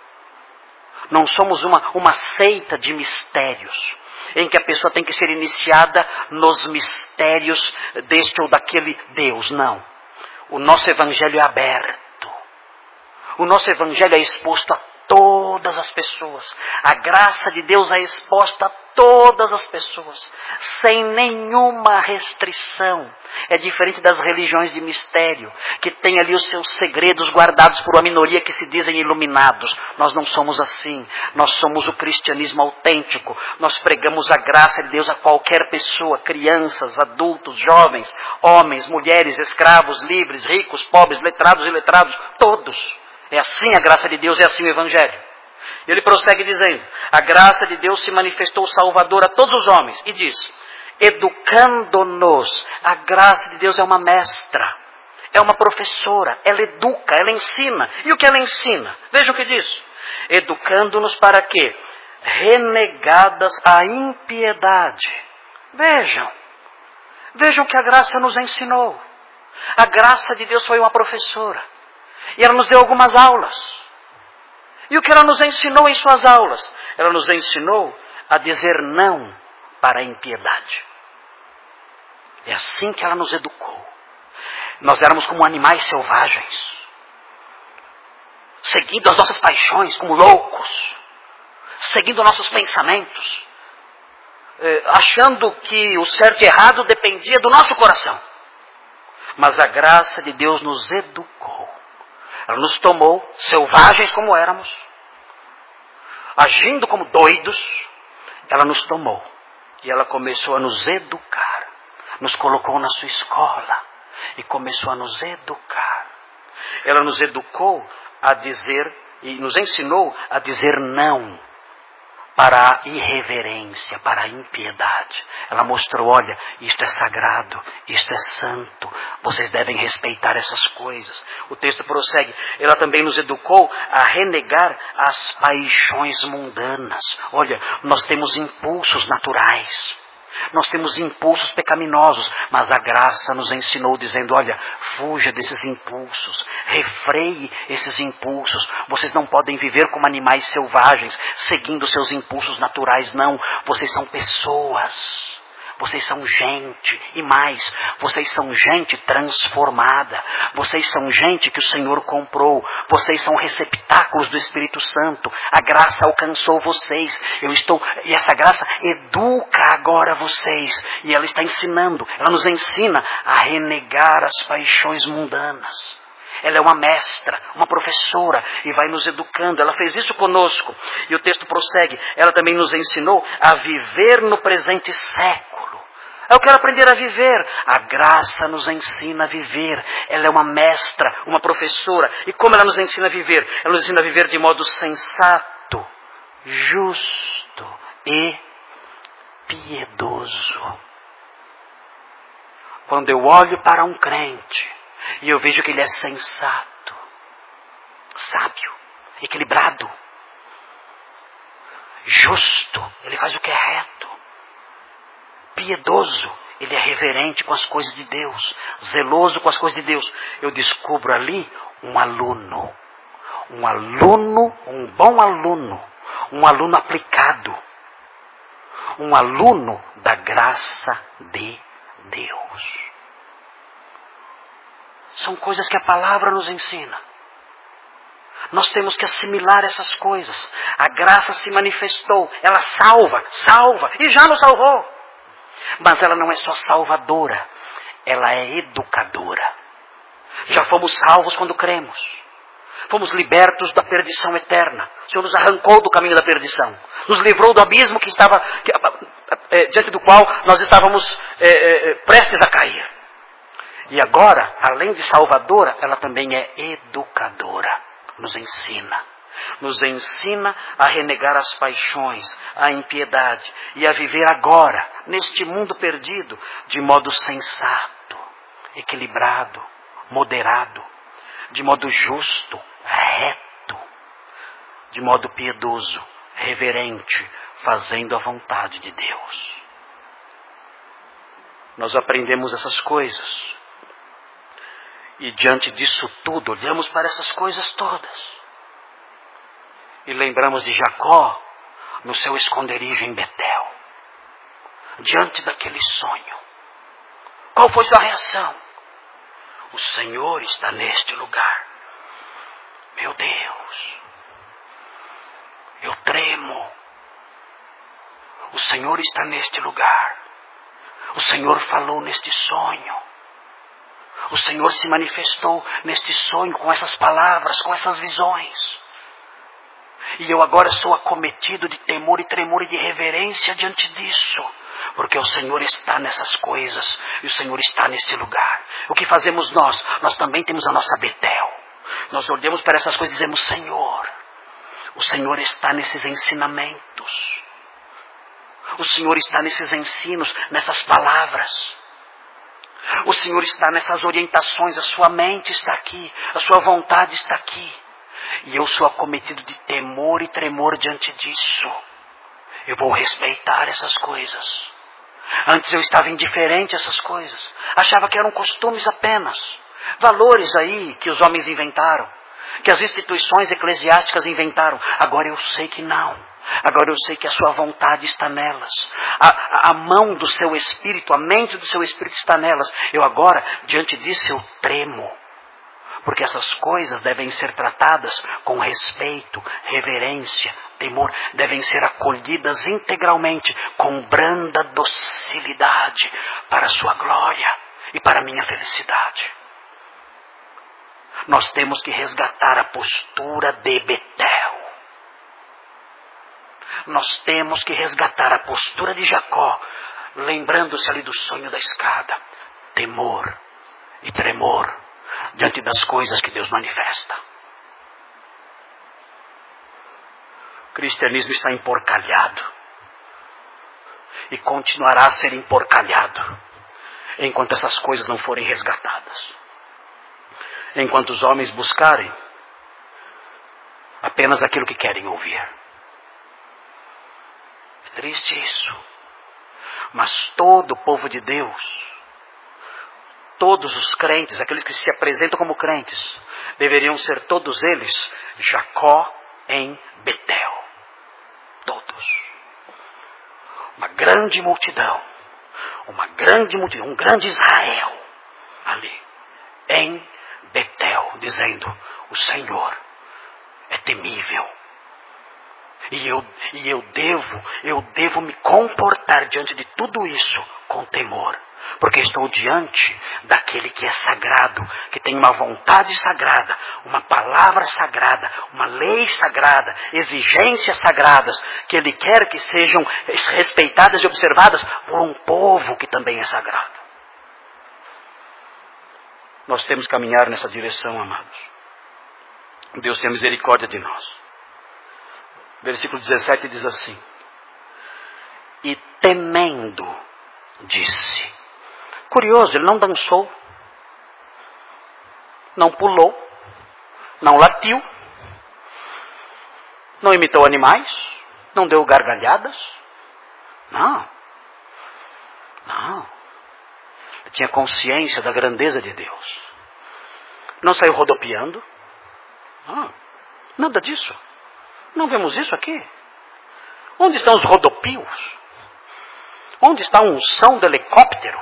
Não somos uma, uma seita de mistérios, em que a pessoa tem que ser iniciada nos mistérios deste ou daquele Deus. Não. O nosso Evangelho é aberto. O nosso Evangelho é exposto a todas as pessoas. A graça de Deus é exposta a todas as pessoas, sem nenhuma restrição. É diferente das religiões de mistério, que tem ali os seus segredos guardados por uma minoria que se dizem iluminados. Nós não somos assim. Nós somos o cristianismo autêntico. Nós pregamos a graça de Deus a qualquer pessoa, crianças, adultos, jovens, homens, mulheres, escravos, livres, ricos, pobres, letrados e iletrados, todos. É assim a graça de Deus, é assim o Evangelho. Ele prossegue dizendo, a graça de Deus se manifestou salvadora a todos os homens. E diz, educando-nos. A graça de Deus é uma mestra, é uma professora, ela educa, ela ensina. E o que ela ensina? Vejam o que diz. Educando-nos para quê? Renegadas a impiedade. Vejam, vejam que a graça nos ensinou. A graça de Deus foi uma professora. E ela nos deu algumas aulas. E o que ela nos ensinou em suas aulas? Ela nos ensinou a dizer não para a impiedade. É assim que ela nos educou. Nós éramos como animais selvagens, seguindo as nossas paixões como loucos, seguindo nossos pensamentos, achando que o certo e errado dependia do nosso coração. Mas a graça de Deus nos educou. Ela nos tomou, selvagens como éramos, agindo como doidos, ela nos tomou. E ela começou a nos educar. Nos colocou na sua escola e começou a nos educar. Ela nos educou a dizer, e nos ensinou a dizer não para a irreverência, para a impiedade. Ela mostrou, olha, isto é sagrado, isto é santo, vocês devem respeitar essas coisas. O texto prossegue, ela também nos educou a renegar as paixões mundanas. Olha, nós temos impulsos naturais, nós temos impulsos pecaminosos, mas a graça nos ensinou dizendo, olha, fuja desses impulsos, refreie esses impulsos. Vocês não podem viver como animais selvagens, seguindo seus impulsos naturais, não. Vocês são pessoas, vocês são gente, e mais, vocês são gente transformada, vocês são gente que o Senhor comprou, vocês são receptivos receptáculos do Espírito Santo. A graça alcançou vocês. Eu estou, e essa graça educa agora vocês. E ela está ensinando, ela nos ensina a renegar as paixões mundanas. Ela é uma mestra, uma professora, e vai nos educando. Ela fez isso conosco. E o texto prossegue. Ela também nos ensinou a viver no presente século. Eu quero aprender a viver. A graça nos ensina a viver. Ela é uma mestra, uma professora. E como ela nos ensina a viver? Ela nos ensina a viver de modo sensato, justo e piedoso. Quando eu olho para um crente e eu vejo que ele é sensato, sábio, equilibrado, justo, ele faz o que é reto, piedoso, ele é reverente com as coisas de Deus, zeloso com as coisas de Deus, eu descubro ali um aluno, um aluno, um bom aluno, um aluno aplicado, um aluno da graça de Deus. São coisas que a palavra nos ensina. Nós temos que assimilar essas coisas. A graça se manifestou, ela salva, salva, e já nos salvou. Mas ela não é só salvadora, ela é educadora. Já fomos salvos quando cremos. Fomos libertos da perdição eterna. O Senhor nos arrancou do caminho da perdição. Nos livrou do abismo que estava, que, é, diante do qual nós estávamos é, é, prestes a cair. E agora, além de salvadora, ela também é educadora. Nos ensina. Nos ensina a renegar as paixões, a impiedade e a viver agora, neste mundo perdido, de modo sensato, equilibrado, moderado, de modo justo, reto, de modo piedoso, reverente, fazendo a vontade de Deus. Nós aprendemos essas coisas. E diante disso tudo, olhamos para essas coisas todas. E lembramos de Jacó no seu esconderijo em Betel. Diante daquele sonho. Qual foi sua reação? O Senhor está neste lugar. Meu Deus. Eu tremo. O Senhor está neste lugar. O Senhor falou neste sonho. O Senhor se manifestou neste sonho com essas palavras, com essas visões. E eu agora sou acometido de temor e tremor e de reverência diante disso. Porque o Senhor está nessas coisas. E o Senhor está neste lugar. O que fazemos nós? Nós também temos a nossa Betel. Nós olhamos para essas coisas e dizemos, Senhor, o Senhor está nesses ensinamentos. O Senhor está nesses ensinos, nessas palavras. O Senhor está nessas orientações, a sua mente está aqui, a sua vontade está aqui. E eu sou acometido de temor e tremor diante disso. Eu vou respeitar essas coisas. Antes eu estava indiferente a essas coisas. Achava que eram costumes apenas. Valores aí que os homens inventaram. Que as instituições eclesiásticas inventaram. Agora eu sei que não. Agora eu sei que a sua vontade está nelas. A, a mão do seu espírito, a mente do seu espírito está nelas. Eu agora, diante disso, eu tremo. Porque essas coisas devem ser tratadas com respeito, reverência, temor. Devem ser acolhidas integralmente com branda docilidade para a sua glória e para a minha felicidade. Nós temos que resgatar a postura de Betel. Nós temos que resgatar a postura de Jacó, lembrando-se ali do sonho da escada. Temor e tremor diante das coisas que Deus manifesta. O cristianismo está emporcalhado e continuará a ser emporcalhado enquanto essas coisas não forem resgatadas. Enquanto os homens buscarem apenas aquilo que querem ouvir. É triste isso. Mas todo o povo de Deus, todos os crentes, aqueles que se apresentam como crentes, deveriam ser todos eles Jacó em Betel. Todos. Uma grande multidão. Uma grande multidão, um grande Israel ali em Betel, dizendo, o Senhor é temível. E eu, e eu devo, eu devo me comportar diante de tudo isso com temor. Porque estou diante daquele que é sagrado, que tem uma vontade sagrada, uma palavra sagrada, uma lei sagrada, exigências sagradas, que Ele quer que sejam respeitadas e observadas por um povo que também é sagrado. Nós temos que caminhar nessa direção, amados. Deus tenha misericórdia de nós. Versículo dezessete diz assim: e temendo, disse. Curioso, ele não dançou, não pulou, não latiu, não imitou animais, não deu gargalhadas. Não. Não. Ele tinha consciência da grandeza de Deus. Não saiu rodopiando. Não. Nada disso. Não vemos isso aqui. Onde estão os rodopios? Onde está a unção do helicóptero?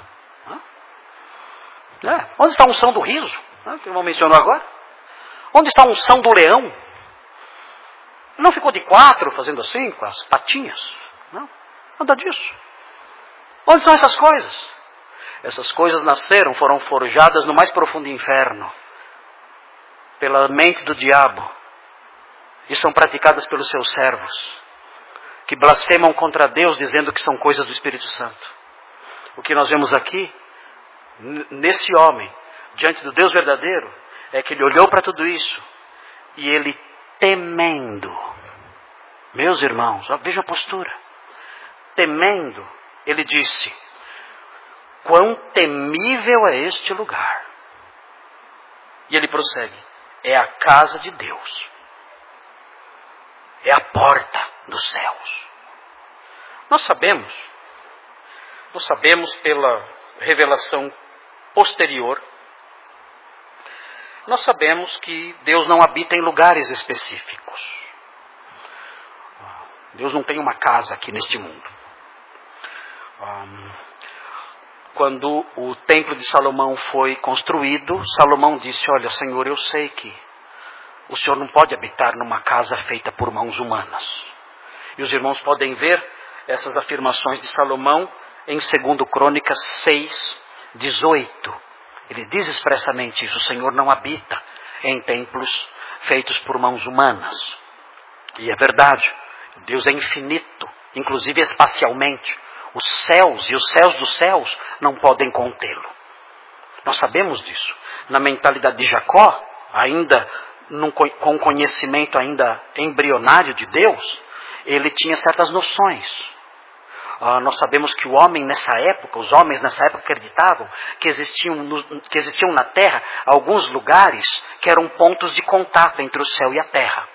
É. Onde está a unção do riso? É, que o irmão mencionou agora. Onde está a unção do leão? Não ficou de quatro fazendo assim, com as patinhas? Não. Nada disso. Onde são essas coisas? Essas coisas nasceram, foram forjadas no mais profundo inferno, pela mente do diabo, e são praticadas pelos seus servos, que blasfemam contra Deus, dizendo que são coisas do Espírito Santo. O que nós vemos aqui, n- nesse homem, diante do Deus verdadeiro, é que ele olhou para tudo isso, e ele temendo, meus irmãos, ó, vejam a postura, temendo, ele disse: quão temível é este lugar. E ele prossegue: é a casa de Deus, é a porta dos céus. Nós sabemos, nós sabemos pela revelação posterior, nós sabemos que Deus não habita em lugares específicos. Deus não tem uma casa aqui neste mundo. Um, quando o templo de Salomão foi construído, Salomão disse: olha, Senhor, eu sei que o Senhor não pode habitar numa casa feita por mãos humanas. E os irmãos podem ver essas afirmações de Salomão em segundo Crônicas seis, dezoito. Ele diz expressamente isso: o Senhor não habita em templos feitos por mãos humanas. E é verdade, Deus é infinito, inclusive espacialmente. Os céus e os céus dos céus não podem contê-lo. Nós sabemos disso. Na mentalidade de Jacó, ainda num, com conhecimento ainda embrionário de Deus, ele tinha certas noções. Ah, nós sabemos que o homem nessa época, os homens nessa época acreditavam que existiam, no, que existiam na terra alguns lugares que eram pontos de contato entre o céu e a terra.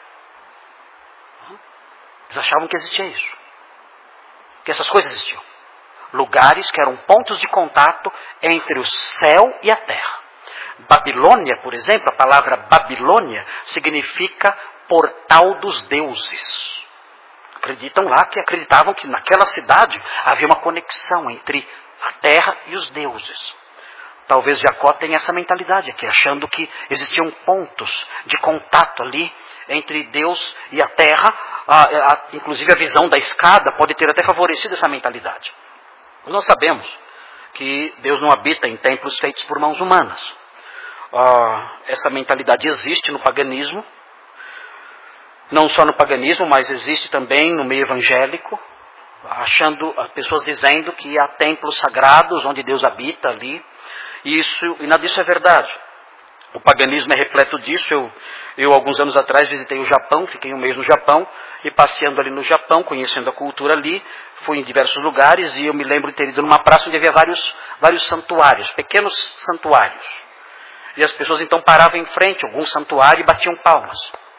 Eles achavam que existia isso. Que essas coisas existiam. Lugares que eram pontos de contato entre o céu e a terra. Babilônia, por exemplo, a palavra Babilônia significa portal dos deuses. Acreditam lá que acreditavam que naquela cidade havia uma conexão entre a terra e os deuses. Talvez Jacó tenha essa mentalidade aqui, achando que existiam pontos de contato ali entre Deus e a terra. A, a, inclusive a visão da escada pode ter até favorecido essa mentalidade. Nós sabemos que Deus não habita em templos feitos por mãos humanas. Ah, essa mentalidade existe no paganismo. Não só no paganismo, mas existe também no meio evangélico, achando as pessoas dizendo que há templos sagrados onde Deus habita ali. E, isso, e nada disso é verdade. O paganismo é repleto disso. Eu, eu, alguns anos atrás, visitei o Japão, fiquei um mês no Japão, e passeando ali no Japão, conhecendo a cultura ali, fui em diversos lugares, e eu me lembro de ter ido numa praça onde havia vários, vários santuários, pequenos santuários. E as pessoas então paravam em frente a algum santuário e batiam palmas.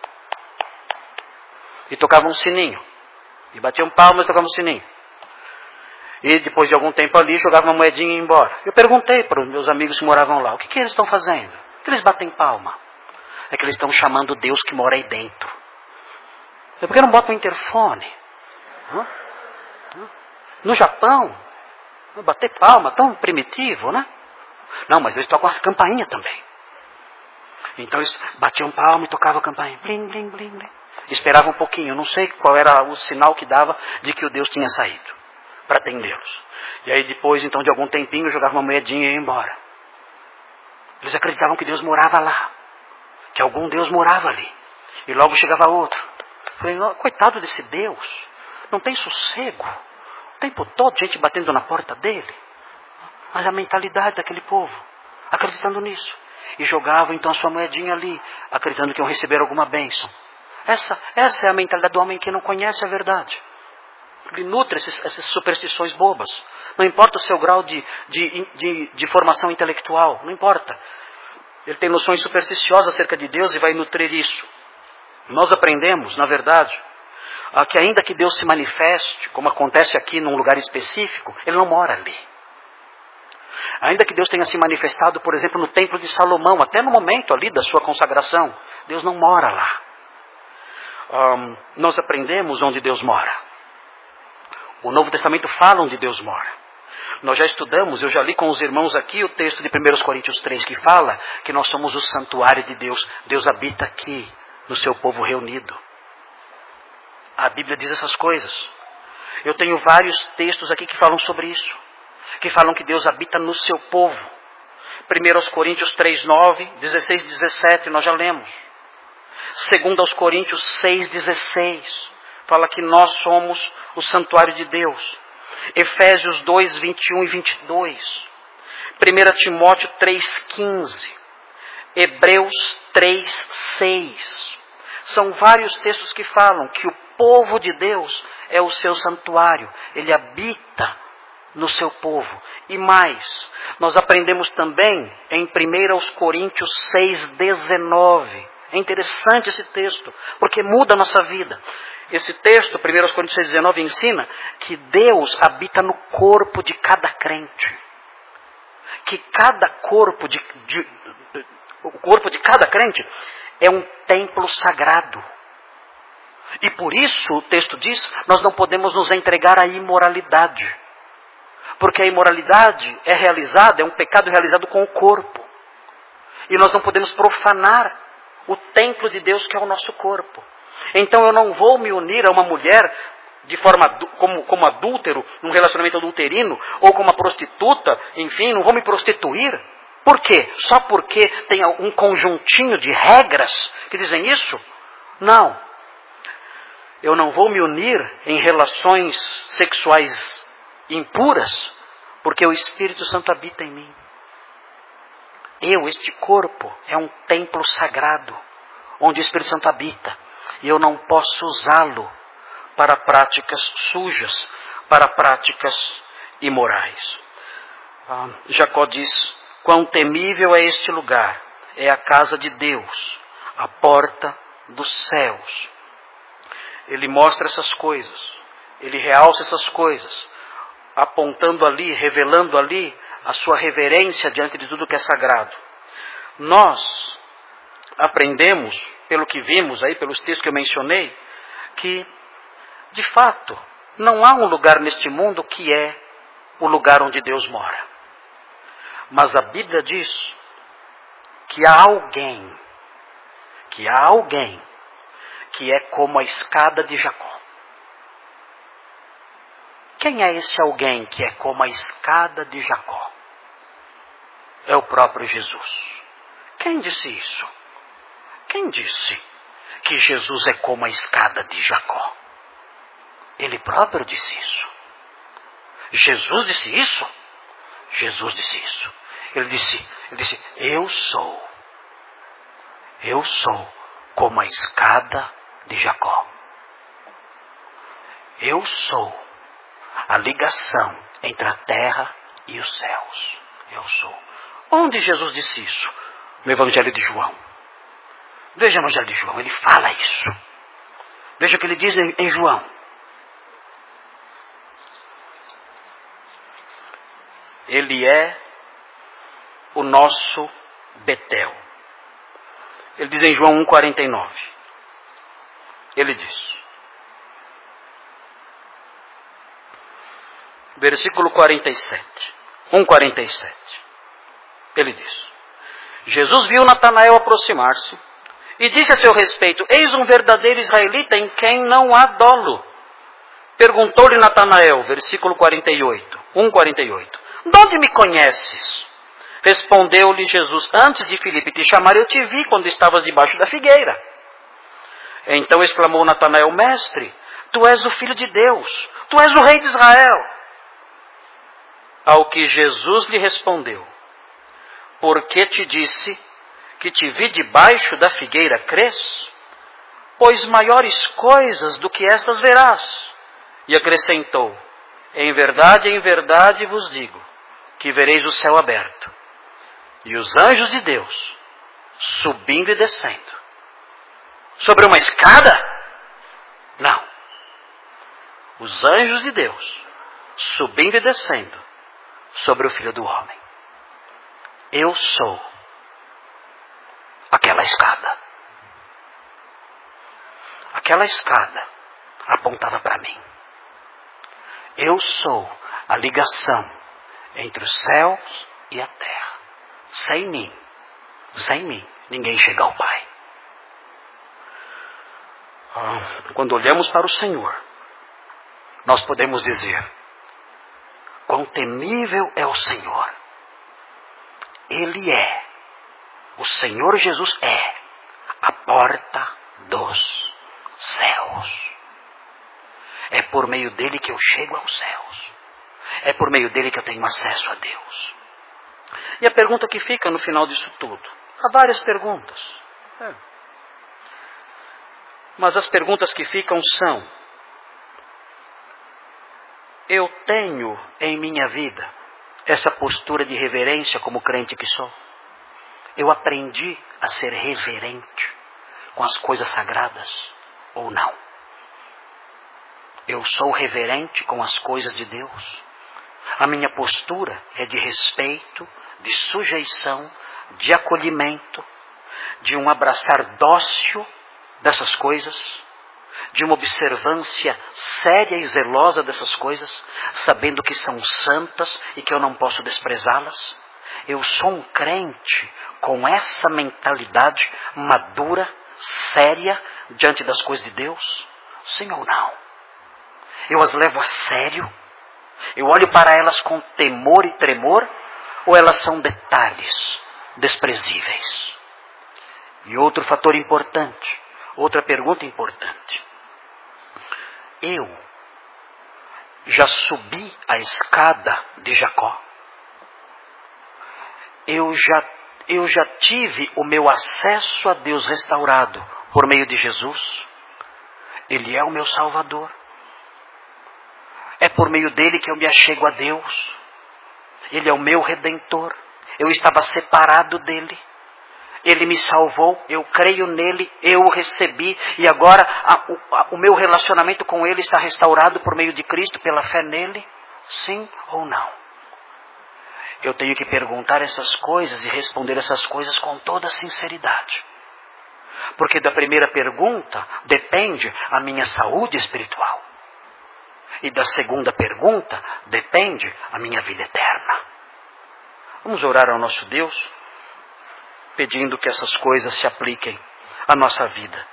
E tocavam um sininho. E batiam palmas e tocavam um sininho. E depois de algum tempo ali, jogavam uma moedinha e ia embora. Eu perguntei para os meus amigos que moravam lá: o que, que eles estão fazendo? Por que eles batem palma? É que eles estão chamando Deus que mora aí dentro. Por que não botam um interfone? Hã? Hã? No Japão, bater palma, tão primitivo, né? Não, mas eles tocam as campainhas também. Então eles batiam palma e tocavam a campainha. Blim, blim, blim, blim. Esperavam um pouquinho. Não sei qual era o sinal que dava de que o Deus tinha saído para atendê-los. E aí depois, então, de algum tempinho, jogavam uma moedinha e ia embora. Eles acreditavam que Deus morava lá. Que algum Deus morava ali. E logo chegava outro. Falei, coitado desse Deus. Não tem sossego. O tempo todo, gente batendo na porta dele. Mas a mentalidade daquele povo, acreditando nisso. E jogavam então a sua moedinha ali, acreditando que iam receber alguma bênção. Essa, essa é a mentalidade do homem que não conhece a verdade. Ele nutre esses, essas superstições bobas. Não importa o seu grau de, de, de, de formação intelectual, não importa. Ele tem noções supersticiosas acerca de Deus e vai nutrir isso. Nós aprendemos, na verdade, que ainda que Deus se manifeste, como acontece aqui num lugar específico, Ele não mora ali. Ainda que Deus tenha se manifestado, por exemplo, no templo de Salomão, até no momento ali da sua consagração, Deus não mora lá. Um, nós aprendemos onde Deus mora. O Novo Testamento fala onde Deus mora. Nós já estudamos, eu já li com os irmãos aqui o texto de primeira Coríntios três, que fala que nós somos o santuário de Deus. Deus habita aqui, no seu povo reunido. A Bíblia diz essas coisas. Eu tenho vários textos aqui que falam sobre isso. Que falam que Deus habita no seu povo. primeira Coríntios três, nove, dezesseis, dezessete, nós já lemos. segunda Coríntios seis, dezesseis, fala que nós somos o santuário de Deus. Efésios dois, vinte e um e vinte e dois. primeira Timóteo três, quinze. Hebreus três, seis. São vários textos que falam que o povo de Deus é o seu santuário. Ele habita no seu povo. E mais, nós aprendemos também em primeira Coríntios seis, dezenove. É interessante esse texto, porque muda a nossa vida. Esse texto, primeira Coríntios seis, dezenove, ensina que Deus habita no corpo de cada crente. Que cada corpo de, de, o corpo de cada crente é um templo sagrado. E por isso, o texto diz, nós não podemos nos entregar à imoralidade. Porque a imoralidade é realizada, é um pecado realizado com o corpo. E nós não podemos profanar o templo de Deus que é o nosso corpo. Então eu não vou me unir a uma mulher de forma como, como adúltero, num relacionamento adulterino, ou como uma prostituta, enfim, não vou me prostituir. Por quê? Só porque tem um conjuntinho de regras que dizem isso? Não. Eu não vou me unir em relações sexuais impuras, porque o Espírito Santo habita em mim. Eu, este corpo, é um templo sagrado, onde o Espírito Santo habita. E eu não posso usá-lo para práticas sujas, para práticas imorais. Ah, Jacó diz, quão temível é este lugar, é a casa de Deus, a porta dos céus. Ele mostra essas coisas, ele realça essas coisas, apontando ali, revelando ali a sua reverência diante de tudo que é sagrado. Nós aprendemos, pelo que vimos aí, pelos textos que eu mencionei, que, de fato, não há um lugar neste mundo que é o lugar onde Deus mora. Mas a Bíblia diz que há alguém, que há alguém que é como a escada de Jacó. Quem é esse alguém que é como a escada de Jacó? É o próprio Jesus. Quem disse isso? Quem disse que Jesus é como a escada de Jacó? Ele próprio disse isso. Jesus disse isso? Jesus disse isso. Ele disse, ele disse, eu sou. Eu sou como a escada de Jacó. Eu sou a ligação entre a terra e os céus. Eu sou. Onde Jesus disse isso? No Evangelho de João. Veja o Evangelho de João, ele fala isso. Veja o que ele diz em, em João. Ele é o nosso Betel. Ele diz em João um, quarenta e nove. Ele diz. Versículo quarenta e sete. um, quarenta e sete. Ele diz. Jesus viu Natanael aproximar-se e disse a seu respeito: eis um verdadeiro israelita em quem não há dolo. Perguntou-lhe Natanael, versículo quarenta e oito, um, quarenta e oito, de onde me conheces? Respondeu-lhe Jesus: antes de Filipe te chamar, eu te vi quando estavas debaixo da figueira. Então exclamou Natanael: mestre, tu és o Filho de Deus, tu és o Rei de Israel. Ao que Jesus lhe respondeu: porque te disse que te vi debaixo da figueira, crês? Pois maiores coisas do que estas verás. E acrescentou: em verdade, em verdade vos digo, que vereis o céu aberto, e os anjos de Deus subindo e descendo. Sobre uma escada? Não. Os anjos de Deus subindo e descendo sobre o Filho do Homem. Eu sou aquela escada. Aquela escada apontava para mim. Eu sou a ligação entre os céus e a terra. Sem mim, sem mim, ninguém chega ao Pai. Quando olhamos para o Senhor, nós podemos dizer: quão temível é o Senhor. Ele é, o Senhor Jesus é a porta dos céus. É por meio dele que eu chego aos céus. É por meio dele que eu tenho acesso a Deus. E a pergunta que fica no final disso tudo? Há várias perguntas. É. Mas as perguntas que ficam são: eu tenho em minha vida essa postura de reverência como crente que sou? Eu aprendi a ser reverente com as coisas sagradas ou não? Eu sou reverente com as coisas de Deus? A minha postura é de respeito, de sujeição, de acolhimento, de um abraçar dócil dessas coisas, de uma observância séria e zelosa dessas coisas, sabendo que são santas e que eu não posso desprezá-las? Eu sou um crente com essa mentalidade madura, séria, diante das coisas de Deus? Sim ou não? Eu as levo a sério? Eu olho para elas com temor e tremor? Ou elas são detalhes desprezíveis? E outro fator importante, outra pergunta importante. Eu já subi a escada de Jacó? Eu já, eu já tive o meu acesso a Deus restaurado por meio de Jesus? Ele é o meu Salvador. É por meio dele que eu me achego a Deus. Ele é o meu Redentor. Eu estava separado dele. Ele me salvou, eu creio nele, eu o recebi. E agora a, a, o meu relacionamento com ele está restaurado por meio de Cristo, pela fé nele? Sim ou não? Eu tenho que perguntar essas coisas e responder essas coisas com toda sinceridade. Porque da primeira pergunta depende a minha saúde espiritual. E da segunda pergunta depende a minha vida eterna. Vamos orar ao nosso Deus, pedindo que essas coisas se apliquem à nossa vida,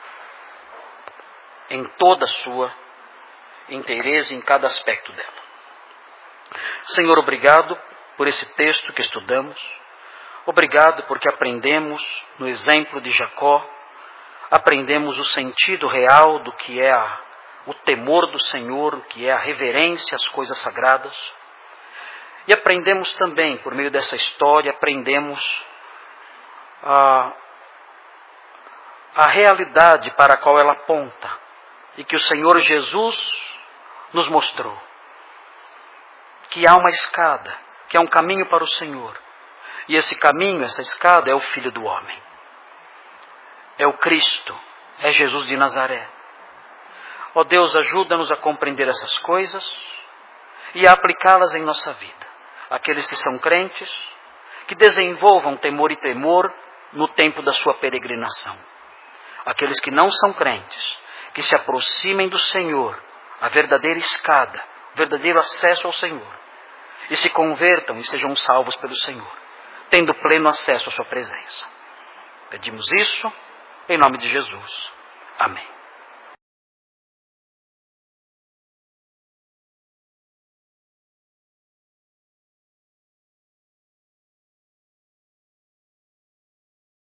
em toda a sua inteireza, em cada aspecto dela. Senhor, obrigado por esse texto que estudamos. Obrigado porque aprendemos no exemplo de Jacó, aprendemos o sentido real do que é a, o temor do Senhor, o que é a reverência às coisas sagradas. E aprendemos também, por meio dessa história, aprendemos a, a realidade para a qual ela aponta e que o Senhor Jesus nos mostrou. Que há uma escada, que há um caminho para o Senhor. E esse caminho, essa escada é o Filho do Homem. É o Cristo, é Jesus de Nazaré. Ó Deus, ajuda-nos a compreender essas coisas e a aplicá-las em nossa vida. Aqueles que são crentes, que desenvolvam temor e temor no tempo da sua peregrinação. Aqueles que não são crentes, que se aproximem do Senhor, a verdadeira escada, o verdadeiro acesso ao Senhor, e se convertam e sejam salvos pelo Senhor. tendo pleno acesso à sua presença. Pedimos isso em nome de Jesus. Amém.